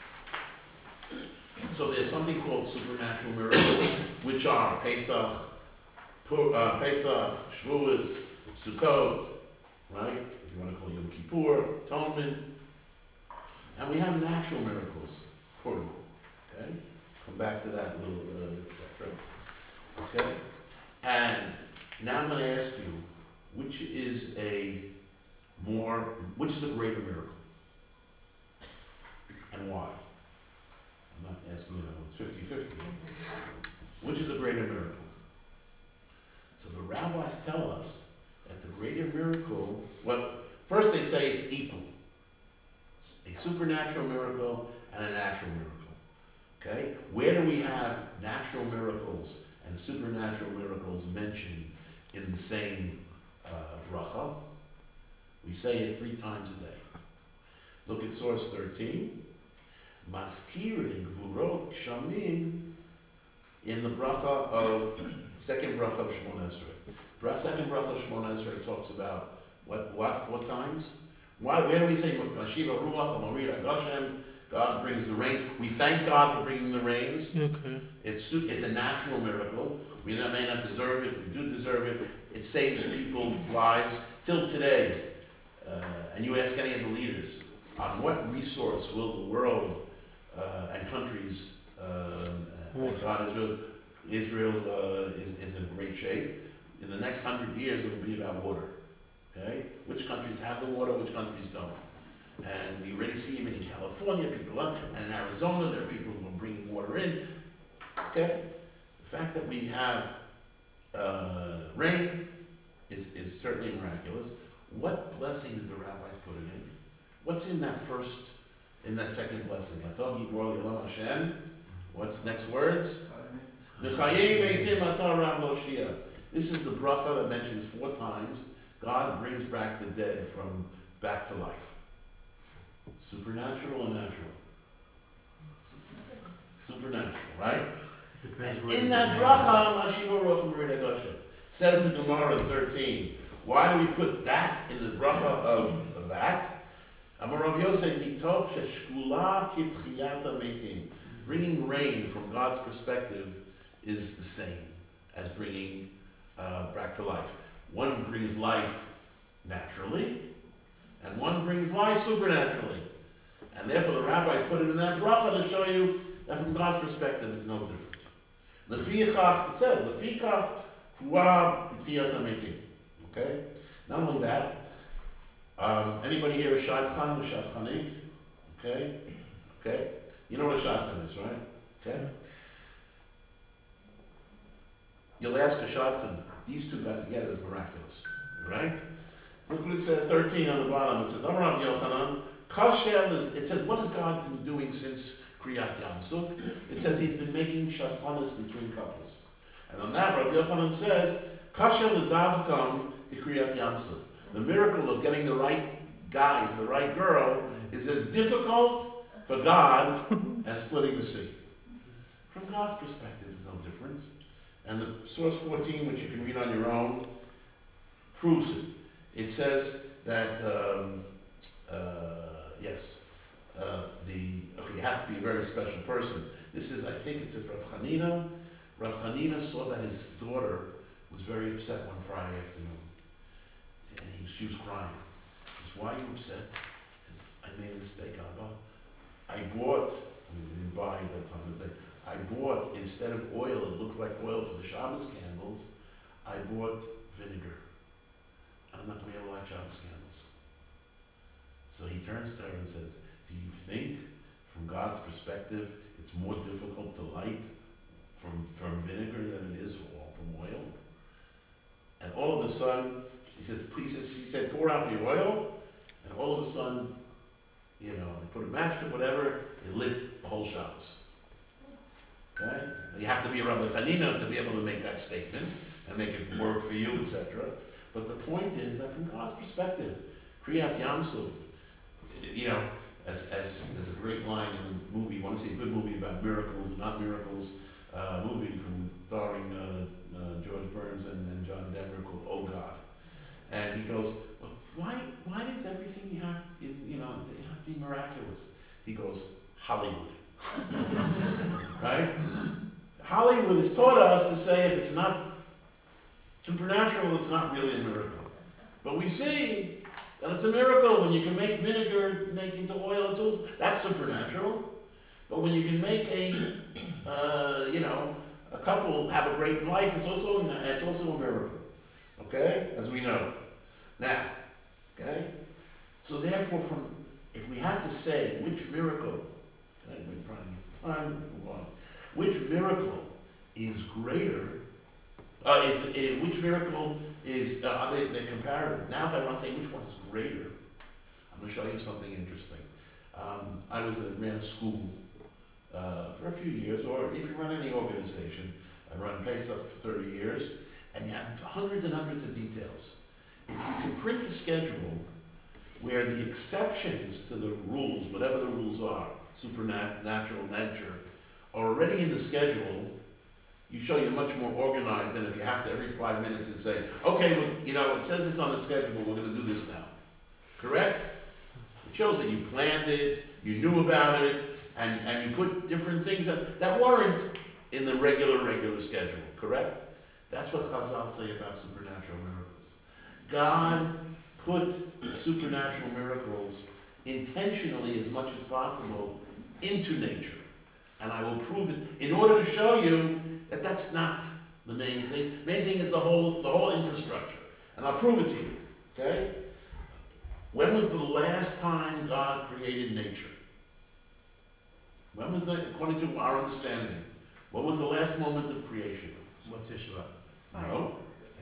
So there's something called supernatural miracles, which are Pesach, Pur, uh, Pesach, Shavuos, Sukkot, right? If you want to call Yom Kippur, Atonement. And we have natural miracles, Purim. Okay? Come back to that little, uh, et cetera. Okay? And now I'm going to ask you, which is a more, which is a greater miracle? And why? I'm not asking you, it's fifty-fifty. Which is a greater miracle? So the rabbis tell us that the greater miracle, well, first they say it's equal. A supernatural miracle and a natural miracle. Okay? Where do we have natural miracles and supernatural miracles mentioned in the same uh, bracha? We say it three times a day. Look at source thirteen. Maskirin gvurot shamim in the bracha of second bracha of Shemona Esrei. Second bracha of Shemona Esrei talks about what what what times? Why? Where do we say Mashiva Ruach Amorid Agashem? God brings the rains. We thank God for bringing the rains. Okay. It's it's a natural miracle. We may not deserve it. We do deserve it. It saves people's lives till today. Uh, and you ask any of the leaders, on what resource will the world uh, and countries, uh, and God, Israel, Israel uh, is, is in great shape. In the next hundred years, it will be about water. Okay? Which countries have the water, which countries don't. And we already see even in California, people are, and in Arizona, there are people who are bringing water in. Okay? The fact that we have uh, rain is, is certainly miraculous. What blessing did the rabbis put it in? What's in that first, in that second blessing? What's the next words? This is the bracha that mentions four times God brings back the dead from back to life. Supernatural and natural? Supernatural, right? Depends And where in you that put it. bracha, Mashiach Roch Merid Hashem, says the Gemara in thirteen. Why do we put that in the bracha of, of that? Amar Rav Yosef, mitoch sheshkula kitchiyata metim. Bringing rain from God's perspective is the same as bringing uh, back to life. One brings life naturally, and one brings life supernaturally. And therefore the rabbis put it in that bracha to show you that from God's perspective it's no different. Lefichach, it says, Lefichach huah b'tchiyat hametim. Okay? Not only that, um, anybody here a shadchan or shadchanit? Okay? Okay? You know what a shadchan is, right? Okay? You'll ask a shadchan, these two got together is miraculous, right? Look what it says, thirteen on the bottom. It says, Amar Rabbi Yochanan, Kasher is, it says, what has God been doing since Kriyat Yam Suf? It says he's been making shadchanis between couples. And on that, Rabbi Yochanan says, Kasher l'davkam Kriyat Yam Suf. The miracle of getting the right guy for the right girl is as difficult for God as splitting the sea. From God's perspective, there's no difference. And the source fourteen, which you can read on your own, proves it. It says that, um, uh, yes, uh, the, okay, you have to be a very special person. This is, I think it's a Rav Chanina. Rav Chanina saw that his daughter was very upset one Friday afternoon. And he, she was crying. He says, why are you upset? He says, I made a mistake, Abba. I bought, I mean, we didn't buy at that time, but I bought, instead of oil, it looked like oil for the Shabbos candles, I bought vinegar. I'm not going to be able to light Shabbos candles. So he turns to her and says, do you think, from God's perspective, it's more difficult to light from, from vinegar than it is from oil? And all of a sudden, he says, please, he said, pour out the oil, and all of a sudden, you know, they put a match to whatever, it lit the whole Shabbos. Okay? You have to be a Rabbi Chanina to be able to make that statement and make it work for you, et cetera. But the point is that from God's perspective, Kriyat Yam Suf, you know, as, as there's a great line in the movie, you want to see a good movie about miracles and not miracles, uh, movie from starring uh, uh, George Burns and, and John Denver called Oh God. And he goes, well, why, why does everything you have, in, you know, it have to be miraculous? He goes, Hollywood. Right? Hollywood has taught us to say if it's not supernatural, it's not really a miracle. But we see that it's a miracle when you can make vinegar make into oil. It's also, that's supernatural. But when you can make a, uh, you know, a couple have a great life, it's also it's also a miracle. Okay, as we know. Now, okay. So therefore, from if we had to say which miracle, okay, we're trying to move on. Which miracle is greater? Uh, is, is which miracle is, uh, are they, they're comparative. Now if I want to say which one is greater, I'm going to show you something interesting. Um, I was at, ran a school uh, for a few years, or if you run any organization, I run Pesach for thirty years, and you have hundreds and hundreds of details. If you can print a schedule where the exceptions to the rules, whatever the rules are, supernatural nature, are already in the schedule, you show you're much more organized than if you have to every five minutes and say, okay, well, you know, it says it's on the schedule, we're going to do this now. Correct? It shows that you planned it, you knew about it, and, and you put different things that, that weren't in the regular, regular schedule. Correct? That's what Chazal say about supernatural miracles. God put supernatural miracles intentionally as much as possible into nature. And I will prove it in order to show you that that's not the main thing. Main thing is the whole the whole infrastructure. And I'll prove it to you. Okay? When was the last time God created nature? When was the, according to our understanding, what was the last moment of creation? What's Yeshua? No.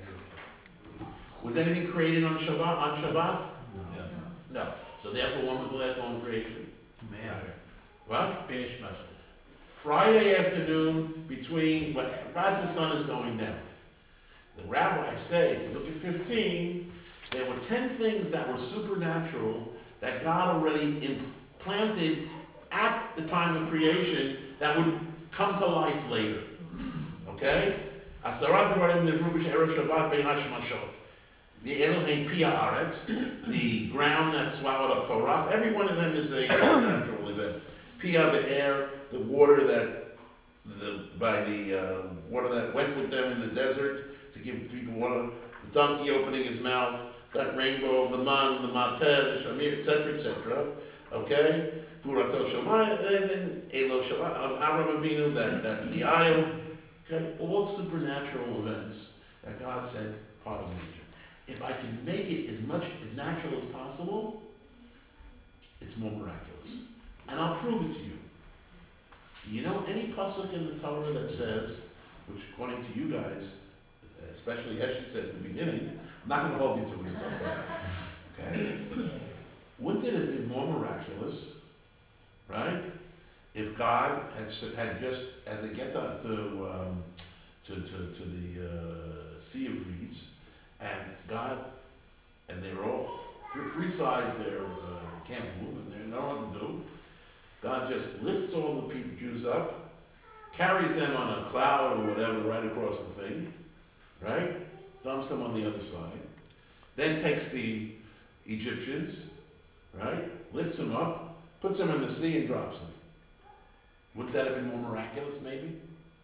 Was anything created on Shabbat? On Shabbat? Yes. No. So therefore, when was the last moment of creation? Man. What? Finish Mashiach. Friday afternoon between, when, as the sun is going down. The rabbis say, if you look at fifteen, there were ten things that were supernatural that God already implanted at the time of creation that would come to life later. Okay? Asarat Devarim Nevru B'She'erev Shabbat Bein HaShemashot. The Elohim Pia Aretz, the ground that swallowed up Torah. Every one of them is a supernatural event. Pia Be'er, the water that, the, by the uh, water that went with them in the desert to give people water. The donkey opening his mouth. That rainbow, the man, the mater, the shamir, et cetera, et cetera. Okay? Gvurato Shamayim, and Elo Shamayim, of Avram Avinu, that, that the aisle, okay, all supernatural events that God said part of nature. If I can make it as much as natural as possible, it's more miraculous. And I'll prove it to you. You know any pasuk in the Torah that says, which according to you guys, especially Eshet said at the beginning, I'm not going to hold you to it, it's okay. Okay? Wouldn't it have been more miraculous, right, if God had, s- had just, as they get to, to, um, to, to, to the uh, Sea of Reeds, and God, and they're all, three sides there, uh, can't move, and they know what to do. God just lifts all the people, Jews up, carries them on a cloud or whatever right across the thing, right? Dumps them on the other side. Then takes the Egyptians, right? Lifts them up, puts them in the sea and drops them. Wouldn't that have been more miraculous, maybe?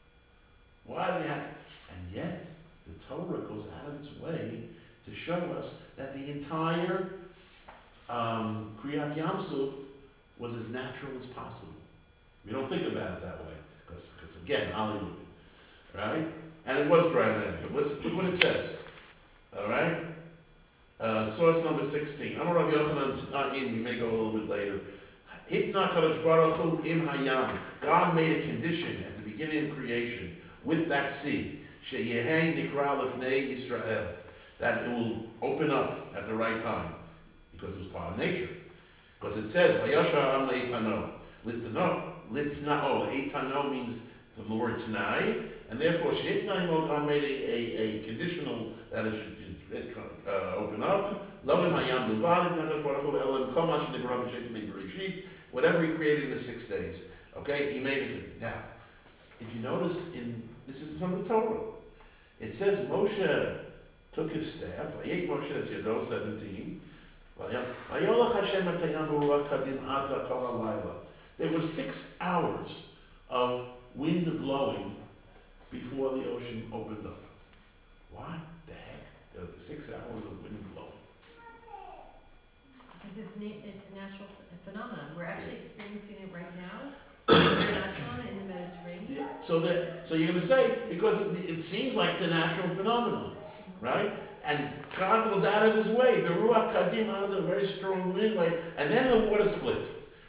Why did it happen? And yet, the Torah goes out of its way to show us that the entire um, Kriyat Yamsuf was as natural as possible. We don't think about it that way, because again, Hollywood, right? And it was dry land. But listen, look what it says. All right? Uh, source number sixteen. Amar Rabbi Yochanan, not in, we may go a little bit later. Hitna Kadosh Baruch Hu im hayam. God made a condition at the beginning of creation with that sea. Sheyehei nikra lefnei Yisrael. That it will open up at the right time. Because it was part of nature. Because it says, Vayashar am leitano. Litano. Litnao. Eitano means the word Tanai. And therefore, Shehitna God made a, a, a conditional that it should uh, open up. Lovim hayam levad, Nakash Baruch Hu elam komash nivra b'shet mei bereshit. Whatever he created in the six days. Okay? He made it. Now, if you notice, in this is from the Torah. It says Moshe took his staff. Vayet Moshe es Yado, seventeen. Vayolach Hashem et hayam b'ruach kadim aza kol halayla. There were six hours of wind blowing before the ocean opened up. What the heck? There were six hours of wind blowing. Because it's, na- it's a natural ph- phenomenon. We're actually experiencing it right now. It's a natural in the Mediterranean. Yeah. So that, so you're going to say, because it, it seems like it's a natural phenomenon, right? And God goes out of his way. The Ruach Kadim has a very strong wind, like, and then the water split.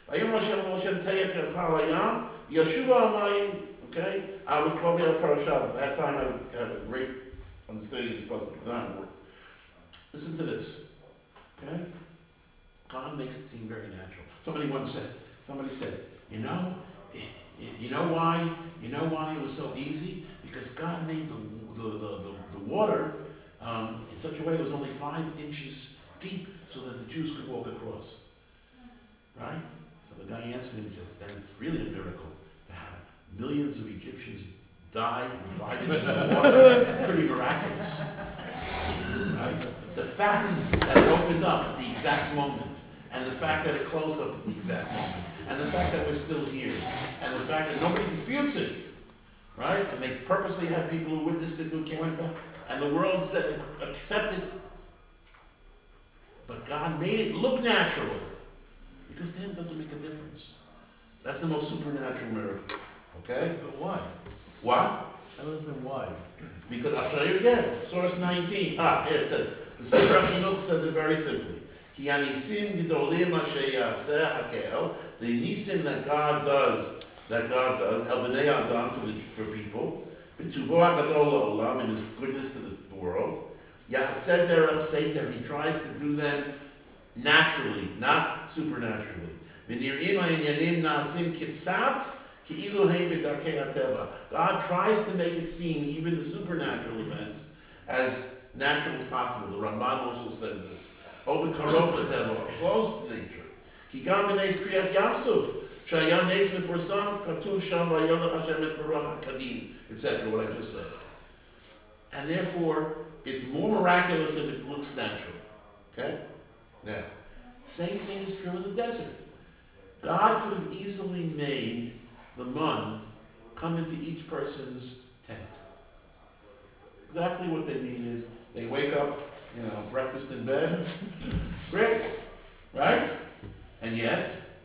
Yeshua Amayim, okay? I would call me a parashah. That time I would have a great understanding of this puzzle. Listen to this, okay? God makes it seem very natural. Somebody once said, somebody said, you know, you know why, you know why it was so easy? Because God made the the the, the, the water um, in such a way it was only five inches deep, so that the Jews could walk across. Right? So the guy answered him and says, then it's really a miracle to have millions of Egyptians die in five inches of water. It's pretty miraculous. Right? The fact that it opened up at the exact moment, and the fact that it closed up at the exact moment, and the fact that we're still here, and the fact that nobody disputes it, right? And they purposely had people who witnessed it who came back, and the world said, accepted. But God made it look natural, because to him it doesn't make a difference. That's the most supernatural miracle. Okay? But why? What? Tell us then why. Because I'll show you again. Source nineteen. Ah, here it says. The Sefer HaChinuch says it very simply. Ki hanisim gedolim asher yaseh hakel. The nisim that God does, that God does, el b'nei adam for the for people, b'tuvo ha'gadol la'olam, in His goodness to the world. Yaseh derech seiter. He tries to do them naturally, not supernaturally. V'nir'im ha'inyanim na'asim kitzat. God tries to make it seem, even the supernatural events, as natural as possible. The Ramban also says this. Over close to nature. Kigam b'neis kriyat yamsuf, shayam neis meforsam, katuv sham vayolach Hashem et baruch hakadim, et cetera. What I just said. And therefore, it's more miraculous if it looks natural. Okay? Now, same thing is true in the desert. God could have easily made the mun come into each person's tent. Exactly what they need is they wake up, you know, breakfast in bed. Great, right? And yet,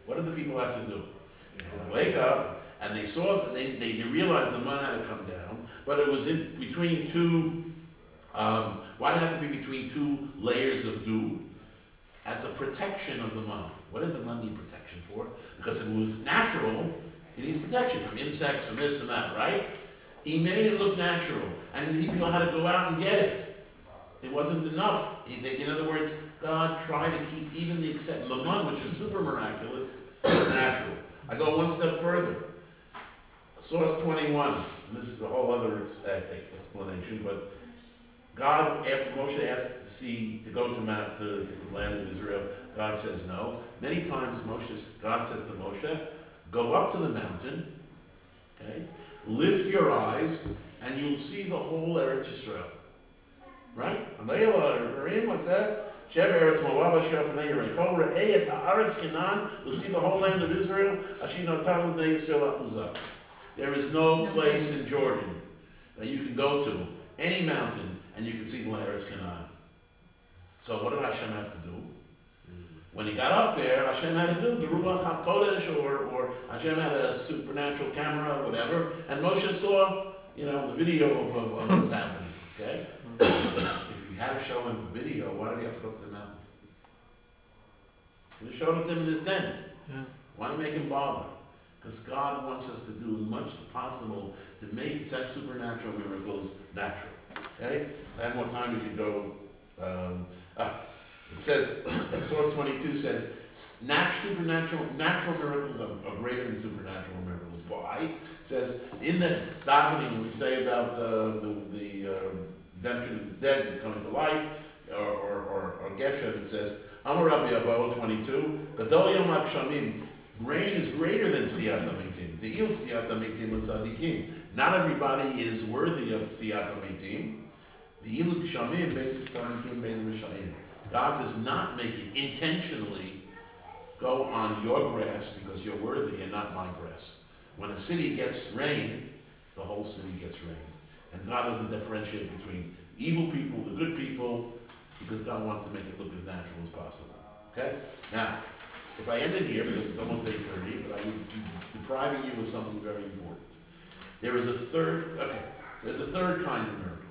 What did the people have to do? They wake up, and they saw, they, they realized the manna had come down, but it was in between two, um, why did it have to be between two layers of dew? As a protection of the manna. What did the manna need protection for? Because if it was natural, it needs protection from insects, from this and that, right? He made it look natural, and the people had to go out and get it. It wasn't enough. He, they, in other words, God tried to keep even the except the manna, which is super miraculous, natural. I go one step further. Source twenty-one, and this is a whole other ex- explanation, but God, after Moshe asked to see, to go to Mount, to, to the land of Israel, God says no. Many times Moshe, God says to Moshe, go up to the mountain, okay, lift your eyes, and you'll see the whole Eretz Yisrael. Right? What's that? Shev Eretz Moab Asher Pnei Yerei. Kol Re'ei et Haaretz Canaan. You'll see the whole land of Israel. Asher Natan L'Bnei Yisrael Achuzah. There is no place in Jordan that you can go to, any mountain, and you can see the Eretz Canaan. So what did Hashem have to do? When he got up there, Hashem had to do the Ruach HaKodesh, or, or Hashem had a supernatural camera, or whatever, and Moshe saw, you know, the video of, of, of what was happening. Okay? If he had to show him the video, why did he have to go up to the mountain? He showed it to him in his tent. Yeah. Why did he make him bother? Because God wants us to do as much as possible to make such supernatural miracles natural. Okay? If I had more time, we could go. Um, ah, it says, source twenty-two says, nat- supernatural, natural miracles are, are greater than supernatural miracles. Why? It says, in the davening, we say about uh, the, the uh, redemption of the dead coming to life, or, or, or, or Geshem, it says, Amar Rabbi Abba twenty-two, Gadol Yom HaGshamim, rain is greater than Tziyat HaMeitim. De'il Tziyat HaMeitim l'tzadikim. Not everybody is worthy of Tziyat HaMeitim. De'il Gshamim bein tzadikim bein rishayim. God does not make it intentionally go on your grass because you're worthy and not my grass. When a city gets rain, the whole city gets rain. And God doesn't differentiate between evil people, the good people, because God wants to make it look as natural as possible. Okay? Now, if I end it here, because it's almost eight thirty, but I would be depriving you of something very important. There is a third, okay, there's a third kind of miracle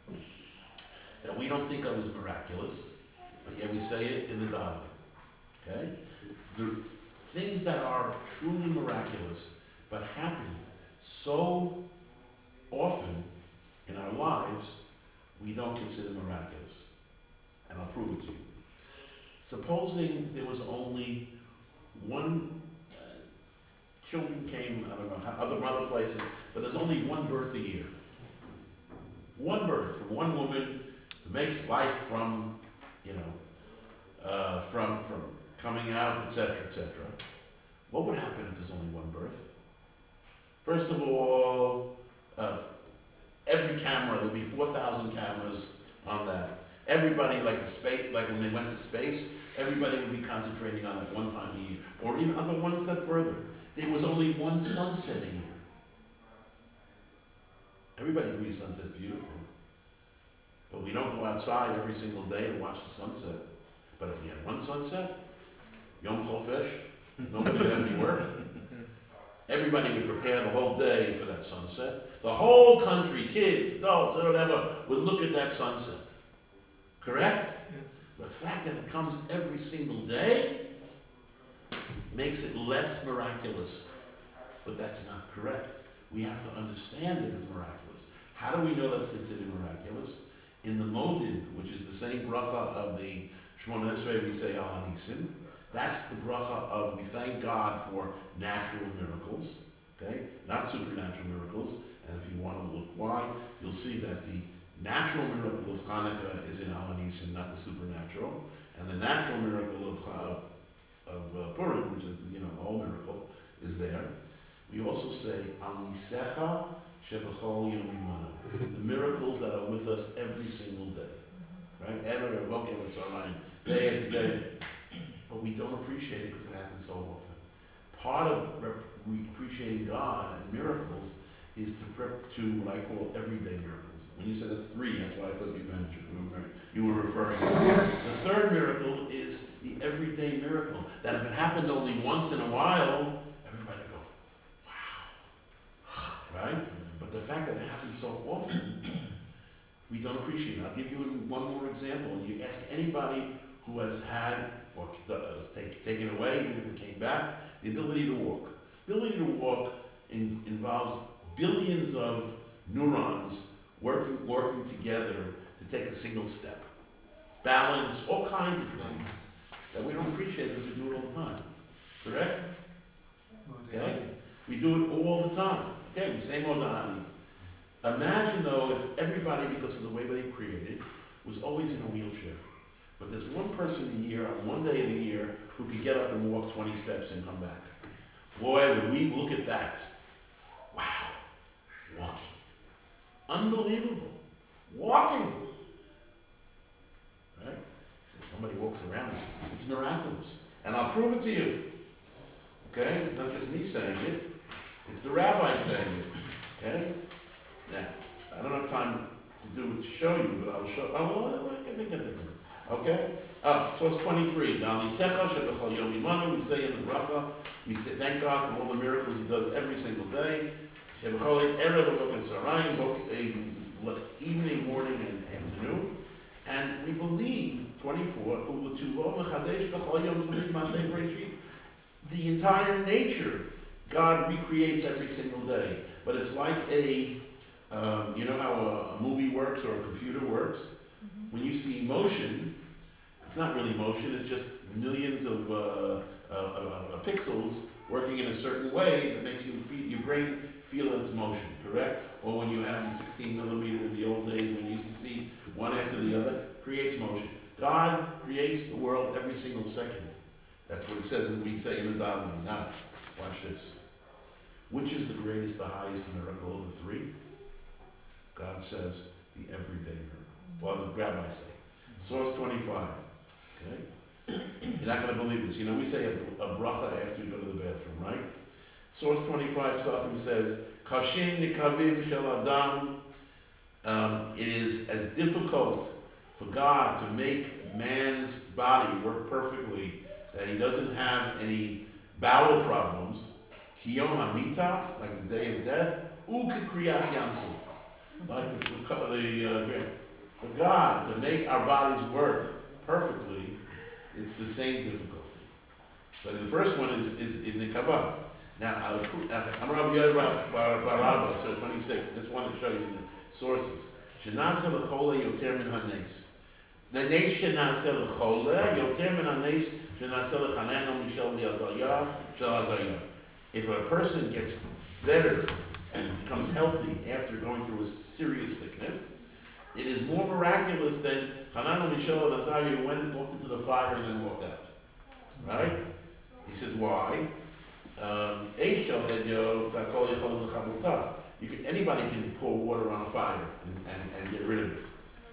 that we don't think of as miraculous, but yet we say it in the davening. Okay? The things that are truly miraculous, but happen so often in our lives, we don't consider miraculous. And I'll prove it to you. Supposing there was only one, uh, children came, I don't know, how, other, other places, but there's only one birth a year. One birth from one woman who makes life from, you know, uh, from, from coming out, et cetera, et cetera. What would happen if there's only one birth? First of all, uh, every camera, there'll be four thousand cameras on that. Everybody, like the space, like when they went to space, everybody would be concentrating on it one time a year. Or even on the one step further. There was only one sunset a year. Everybody agrees sunset's beautiful. But we don't go outside every single day to watch the sunset. But if we had one sunset, Yom Chofesh, nobody would have any work. Everybody would prepare the whole day for that sunset. The whole country, kids, adults, whatever, would look at that sunset. Correct? The fact that it comes every single day makes it less miraculous. But that's not correct. We have to understand that it's miraculous. How do we know that's considered miraculous? In the Modin, which is the same bracha of the Shemona Esrei, we say Al Hanisim. That's the bracha of we thank God for natural miracles, okay? Not supernatural miracles. And if you want to look why, you'll see that the natural miracle of Hanukkah is in Al Hanisim, not the supernatural. And the natural miracle of, uh, of uh, Purim, which is, you know, the whole miracle, is there. We also say, Al Nisecha Shebachol Yom Yimanu. The miracles that are with us every single day. Right? Every okay, it's all right. Day after day. But we don't appreciate it because it happens so often. Part of rep- appreciating God and miracles is to prep to what I call everyday miracles. When you said the three, that's why I thought you mentioned, you were referring to. The third miracle is the everyday miracle. That if it happens happened only once in a while, everybody go, wow, right? But the fact that it happens so often, we don't appreciate it. I'll give you one more example. You ask anybody who has had, or uh, take, taken away, even if it came back, the ability to walk. The ability to walk in, involves billions of neurons working, working together to take a single step. Balance, all kinds of things that we don't appreciate because we do it all the time. Correct? Okay? We do it all the time. Okay, we say modani. Imagine though if everybody, because of the way they created, was always in a wheelchair. But there's one person a year, on one day of the year, who can get up and walk twenty steps and come back. Boy, would we look at that. Wow. Walking. Unbelievable. Walking. Right? Somebody walks around. It's miraculous. And I'll prove it to you. Okay? It's not just me saying it. It's the rabbi saying it. Okay? Now, I don't have time to do it to show you, but I'll show. Oh, well, I think I think. Okay? Uh, source twenty-three. We say in the bracha, we say thank God for all the miracles He does every single day. Evening, morning, and afternoon. And we believe, twenty-four, the entire nature, God recreates every single day. But it's like a, um, you know how a, a movie works or a computer works? Mm-hmm. When you see motion, it's not really motion, it's just millions of uh, uh, uh, uh, pixels working in a certain way that makes you feel, your brain feel its motion, correct? Or when you have the sixteen millimeter in the old days, when you used to see one after the other, creates motion. God creates the world every single second. That's what it says, and we say in the davening. Now, watch this. Which is the greatest, the highest miracle of the three? God says the everyday miracle. Well, the rabbis say. Source twenty-five. Okay? You're not going to believe this. You know, we say a, a bracha after we go to the bathroom, right? Source twenty-five Psachim says, Kashin nikavim shel adam. Um, it is as difficult for God to make man's body work perfectly that he doesn't have any bowel problems. Kiyom hamita, like the day of death. Ukekriyas yamsu, like the, the uh, for God to make our bodies work perfectly, it's the same difficulty. But the first one is is, is nikavah. Now, I'm Rabbi Yoel Barabba, so twenty-six. Just want to show you the sources. Shenasa l'chole yoter min hanes. The nes shenasa l'chole yoter min hanes shenasa l'chaneno mishel li'azaya shel azaya. If a person gets better and becomes healthy after going through a serious sickness, it is more miraculous than Hanano Mishel and Azariah who went and walked into the fire and then walked out. Right? He says, why? Um, you can, anybody can pour water on a fire and, and, and get rid of it.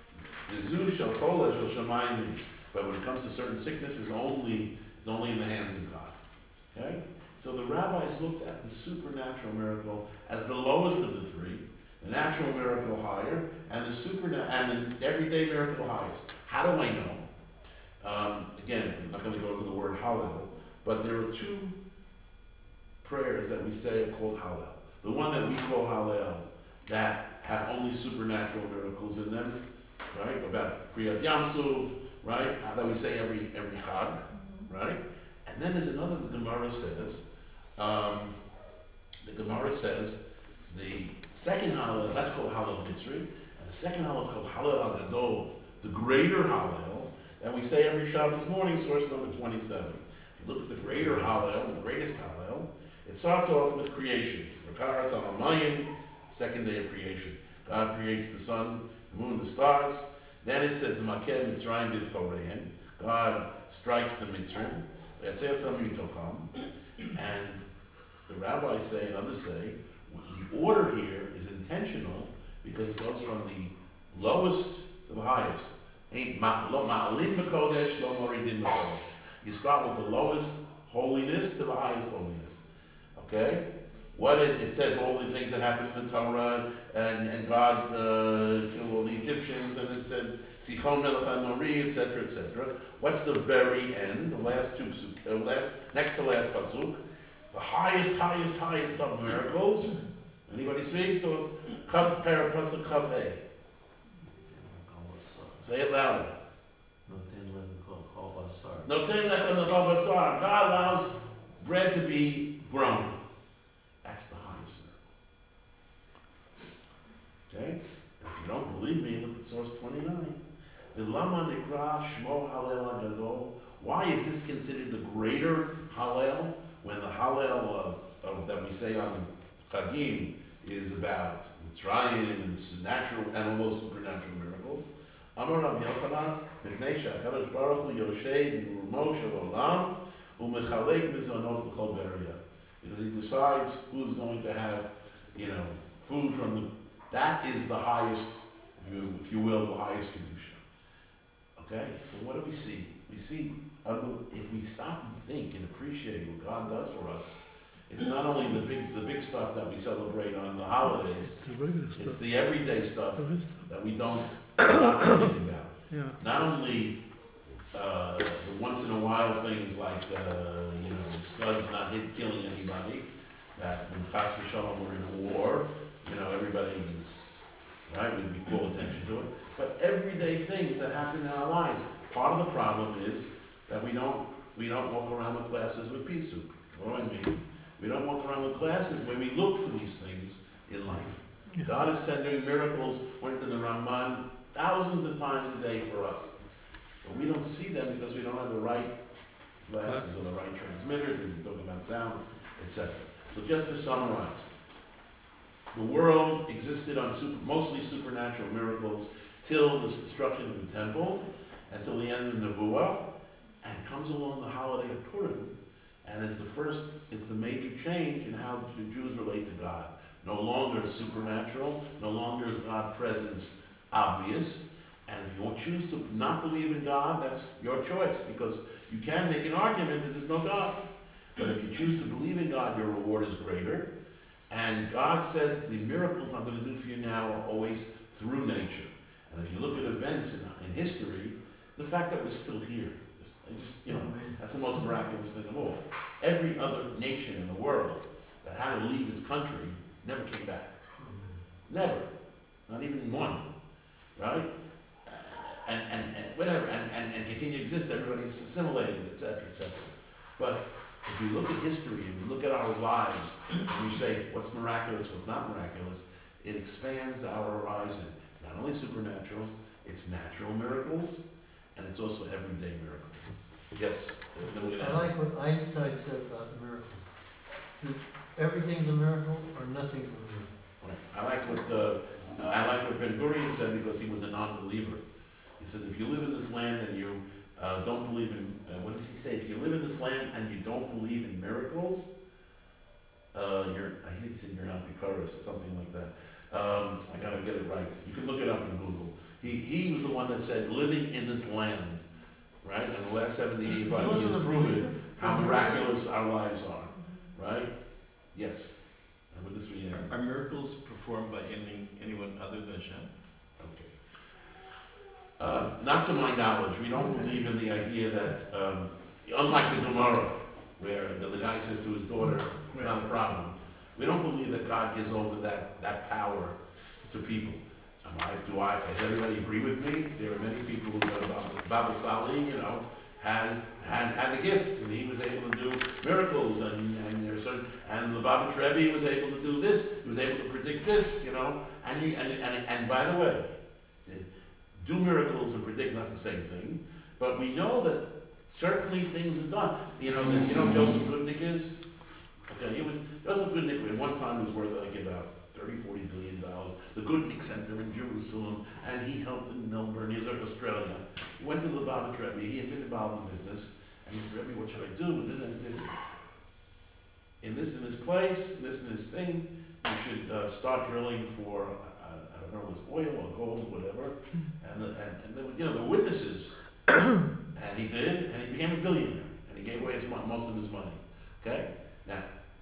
But when it comes to certain sicknesses, only it's only in the hands of God. Okay? So the rabbis looked at the supernatural miracle as the lowest of the three, the natural miracle higher, and the supernatural and the everyday miracle highest. How do I know? Um, again, I'm not going to go into the word Hallel, but there are two prayers that we say are called Hallel. The one that we call Hallel, that have only supernatural miracles in them, right? About Kriyas Yamsuf, right? That we say every every Chag, right? And then there's another. The Gemara says, um, the Gemara says, the second Hallel, that's called Hallel Mitzri, and the second Hallel is called Hallel HaGadol, the greater Hallel, that we say every Shabbos morning, source number twenty-seven. If you look at the greater Hallel, the greatest Hallel, it starts off with creation. Rakaras HaMamayim, second day of creation. God creates the sun, the moon, the stars. Then it says, Makeh Mitzrayim B'Chorehem. God strikes the Mitzrayim. And the rabbis say and others say, the order here is intentional because it goes from the lowest to the highest. You start with the lowest holiness to the highest holiness. Okay? What it, it says all the things that happened in the Torah, and, and God uh, killed all the Egyptians, and it said, Sichon Melech HaMori, et cetera, et cetera. What's the very end? The last two, uh, last, next to last pasuk. The highest, highest, highest of miracles. Anybody speak? So, Chav Per Pasuk Chav Hey. Say it louder. No ten lechem l'chol basar. God allows bread to be grown. That's the highest miracle. Okay? If you don't believe me, look at source twenty-nine. V'lama nikra shmo Hallel HaGadol. Why is this considered the greater Hallel when the Hallel of, of, that we say on Chagim is about Mitzrayim and natural and all those supernatural miracles? Amar Rav Yochanan, Mipnei she'HaKadosh Baruch Hu Yoshev B'rumo shel Olam u'mechalek mizonot l'chol beria. Because he decides who's going to have, you know, food from the. That is the highest, if you, if you will, the highest kedusha. Okay, so what do we see? We see if we stop and think and appreciate what God does for us. It's not only the big, the big stuff that we celebrate on the holidays. It's the everyday stuff that we don't stop and think about. Yeah. Not only uh, the once in a while things like uh, you know Scuds not hit killing anybody. That when Chas v'Shalom we're in a war, you know everybody is right. We, we call attention to it. But everyday things that happen in our lives. Part of the problem is that we don't we don't walk around with glasses with pea soup. What do I mean? We don't walk around with glasses when we look for these things in life. Yeah. God is sending miracles, went to the Ramban thousands of times a day for us. But we don't see them because we don't have the right glasses or the right transmitters, and we're talking about sound, et cetera. So just to summarize, the world existed on super, mostly supernatural miracles till the destruction of the temple, until the end of the Nebuah, and comes along the holiday of Purim, and it's the first, it's the major change in how the Jews relate to God. No longer supernatural, no longer is God's presence obvious, and if you choose to not believe in God, that's your choice, because you can make an argument that there's no God. But if you choose to believe in God, your reward is greater. And God said, the miracles I'm going to do for you now are always through nature. And if you look at events in, in history, the fact that we're still here, just, just, you know, that's the most miraculous thing of all. Every other nation in the world that had to leave its country never came back. Never. Not even one. Right? And, and, and whatever, and, and, and continue to exist, everybody's assimilated, et cetera, et cetera. But if we look at history and we look at our lives and we say what's miraculous, what's not miraculous, it expands our horizon. It's not only supernatural, it's natural miracles, and it's also everyday miracles. Yes? I like what Einstein said about miracles. That everything's a miracle or nothing's a miracle. Right. I like what uh, I like what Ben Gurion said because he was a non-believer. He said, if you live in this land and you uh, don't believe in, uh, what does he say? If you live in this land and you don't believe in miracles, uh, you're, I think he said you're not Bikaris or something like that. Um, I gotta get it right. You can look it up in Google. He, he was the one that said, living in this land, right? In the last seventy, eighty-five years, proven how miraculous our lives are, right? Yes. And with this we end. Are miracles performed by any, anyone other than Hashem? Okay. Uh, not to my knowledge, we don't believe in the idea that, um, unlike the Gemara, where the, the guy says to his daughter, it's not a problem. We don't believe that God gives over that, that power to people. Am I, do I, does everybody agree with me? There are many people who go to Baba Sali, you know, had, had, had the gift, and he was able to do miracles, and, and there's certain, and the Baba Trebi was able to do this, he was able to predict this, you know, and, you, and, and, and by the way, do miracles and predict not the same thing, but we know that certainly things are done. You know, the, you know who Joseph Goodnick is? Okay, he was, Joseph Goodnick at one time was worth like about thirty, forty billion dollars. The Goodnick Center in Jerusalem, and he helped in Melbourne, he was in Australia. He went to the Baba Trebi, he had been involved in business, and he said, Rebbe, what should I do? And this and this. In this and this place, this and this thing, you should uh, start drilling for, uh, I don't know, it was oil or gold or whatever. And, the, and, and there were, you know, the witnesses. And he did, and he became a billionaire. And he gave away his, most of his money. Okay? Now,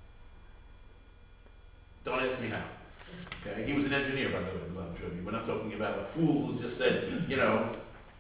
don't ask me how. Okay? He was an engineer, by the way, I'm sure. We're not talking about a fool who just said, you know,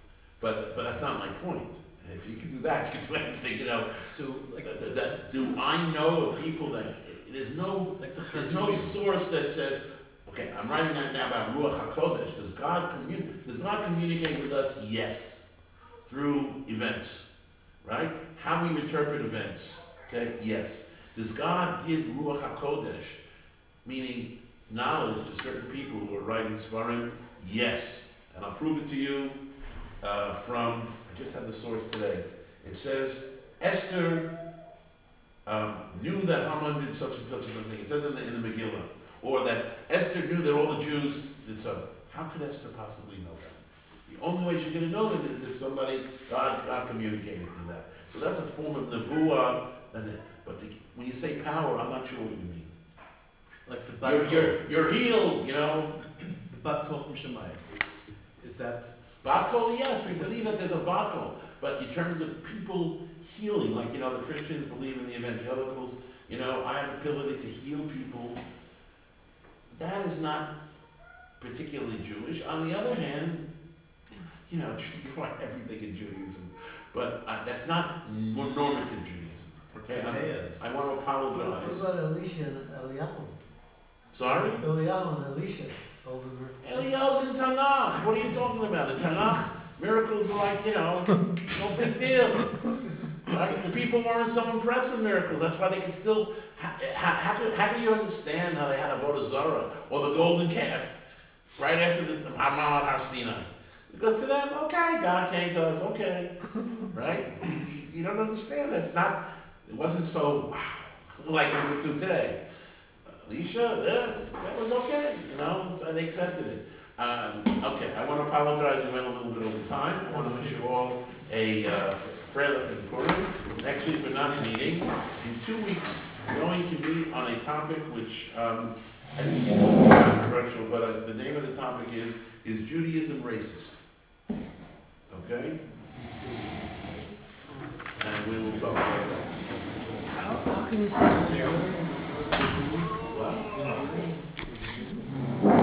But, but that's not my point. If you can do that, you can do anything, you know. So, like, That- that- that- do I know of people that, there's no, like the there's no source that says, okay, I'm writing that now about Ruach HaKodesh. Does God communicate, does God communicate with us? Yes. Through events, right? How we interpret events, okay? Yes. Does God give Ruach HaKodesh, meaning knowledge to certain people who are writing Svarim? Yes. And I'll prove it to you uh, from, I just had the source today. It says, Esther um, knew that Haman did such and such and thing. It says in the, in the Megillah. Or that Esther knew that all the Jews did so. How could Esther possibly know that? The only way she's going to know that is if somebody, God, God communicated to that. So that's a form of nevuah. That's it. But the, when you say power, I'm not sure what you mean. like the You're, bat you're, you're healed, you know. the bat call from Shemayim. Is that Batkol, yes, we believe that there's a batkol. But in terms of people healing, like, you know, the Christians believe in the evangelicals, you know, I have the ability to heal people. That is not particularly Jewish. On the other hand, you know, you are everything in Judaism. But uh, that's not more normative Judaism. Okay, I, Yes. I want to What apologize. about Elisha and Eliyahu? Sorry? Eliyahu and Elisha, all the miracles. Eliyahu's in Tanakh. What are you talking about? The Tanakh miracles are like, you know, no big deal. Right? The people weren't so impressed with miracles. That's why they could still. How, how, how, do, how do you understand how they had a Avodah Zarah or the golden calf right after the Hamal Har Sinai? Because to them, okay, God came to us, okay, right? You, you don't understand. That's not. It wasn't so wow like we would do today. Alicia, yeah, that was okay, you know, so they accepted it. Um, okay, I want to apologize, we went a little bit over time. I want to wish you all a uh, Freilich and Purim. Next week we're not meeting. In two weeks, we're going to meet on a topic which um, I think is a little controversial, but uh, the name of the topic is, is Judaism racist? Okay? And we will talk about that. How, how can you say? What?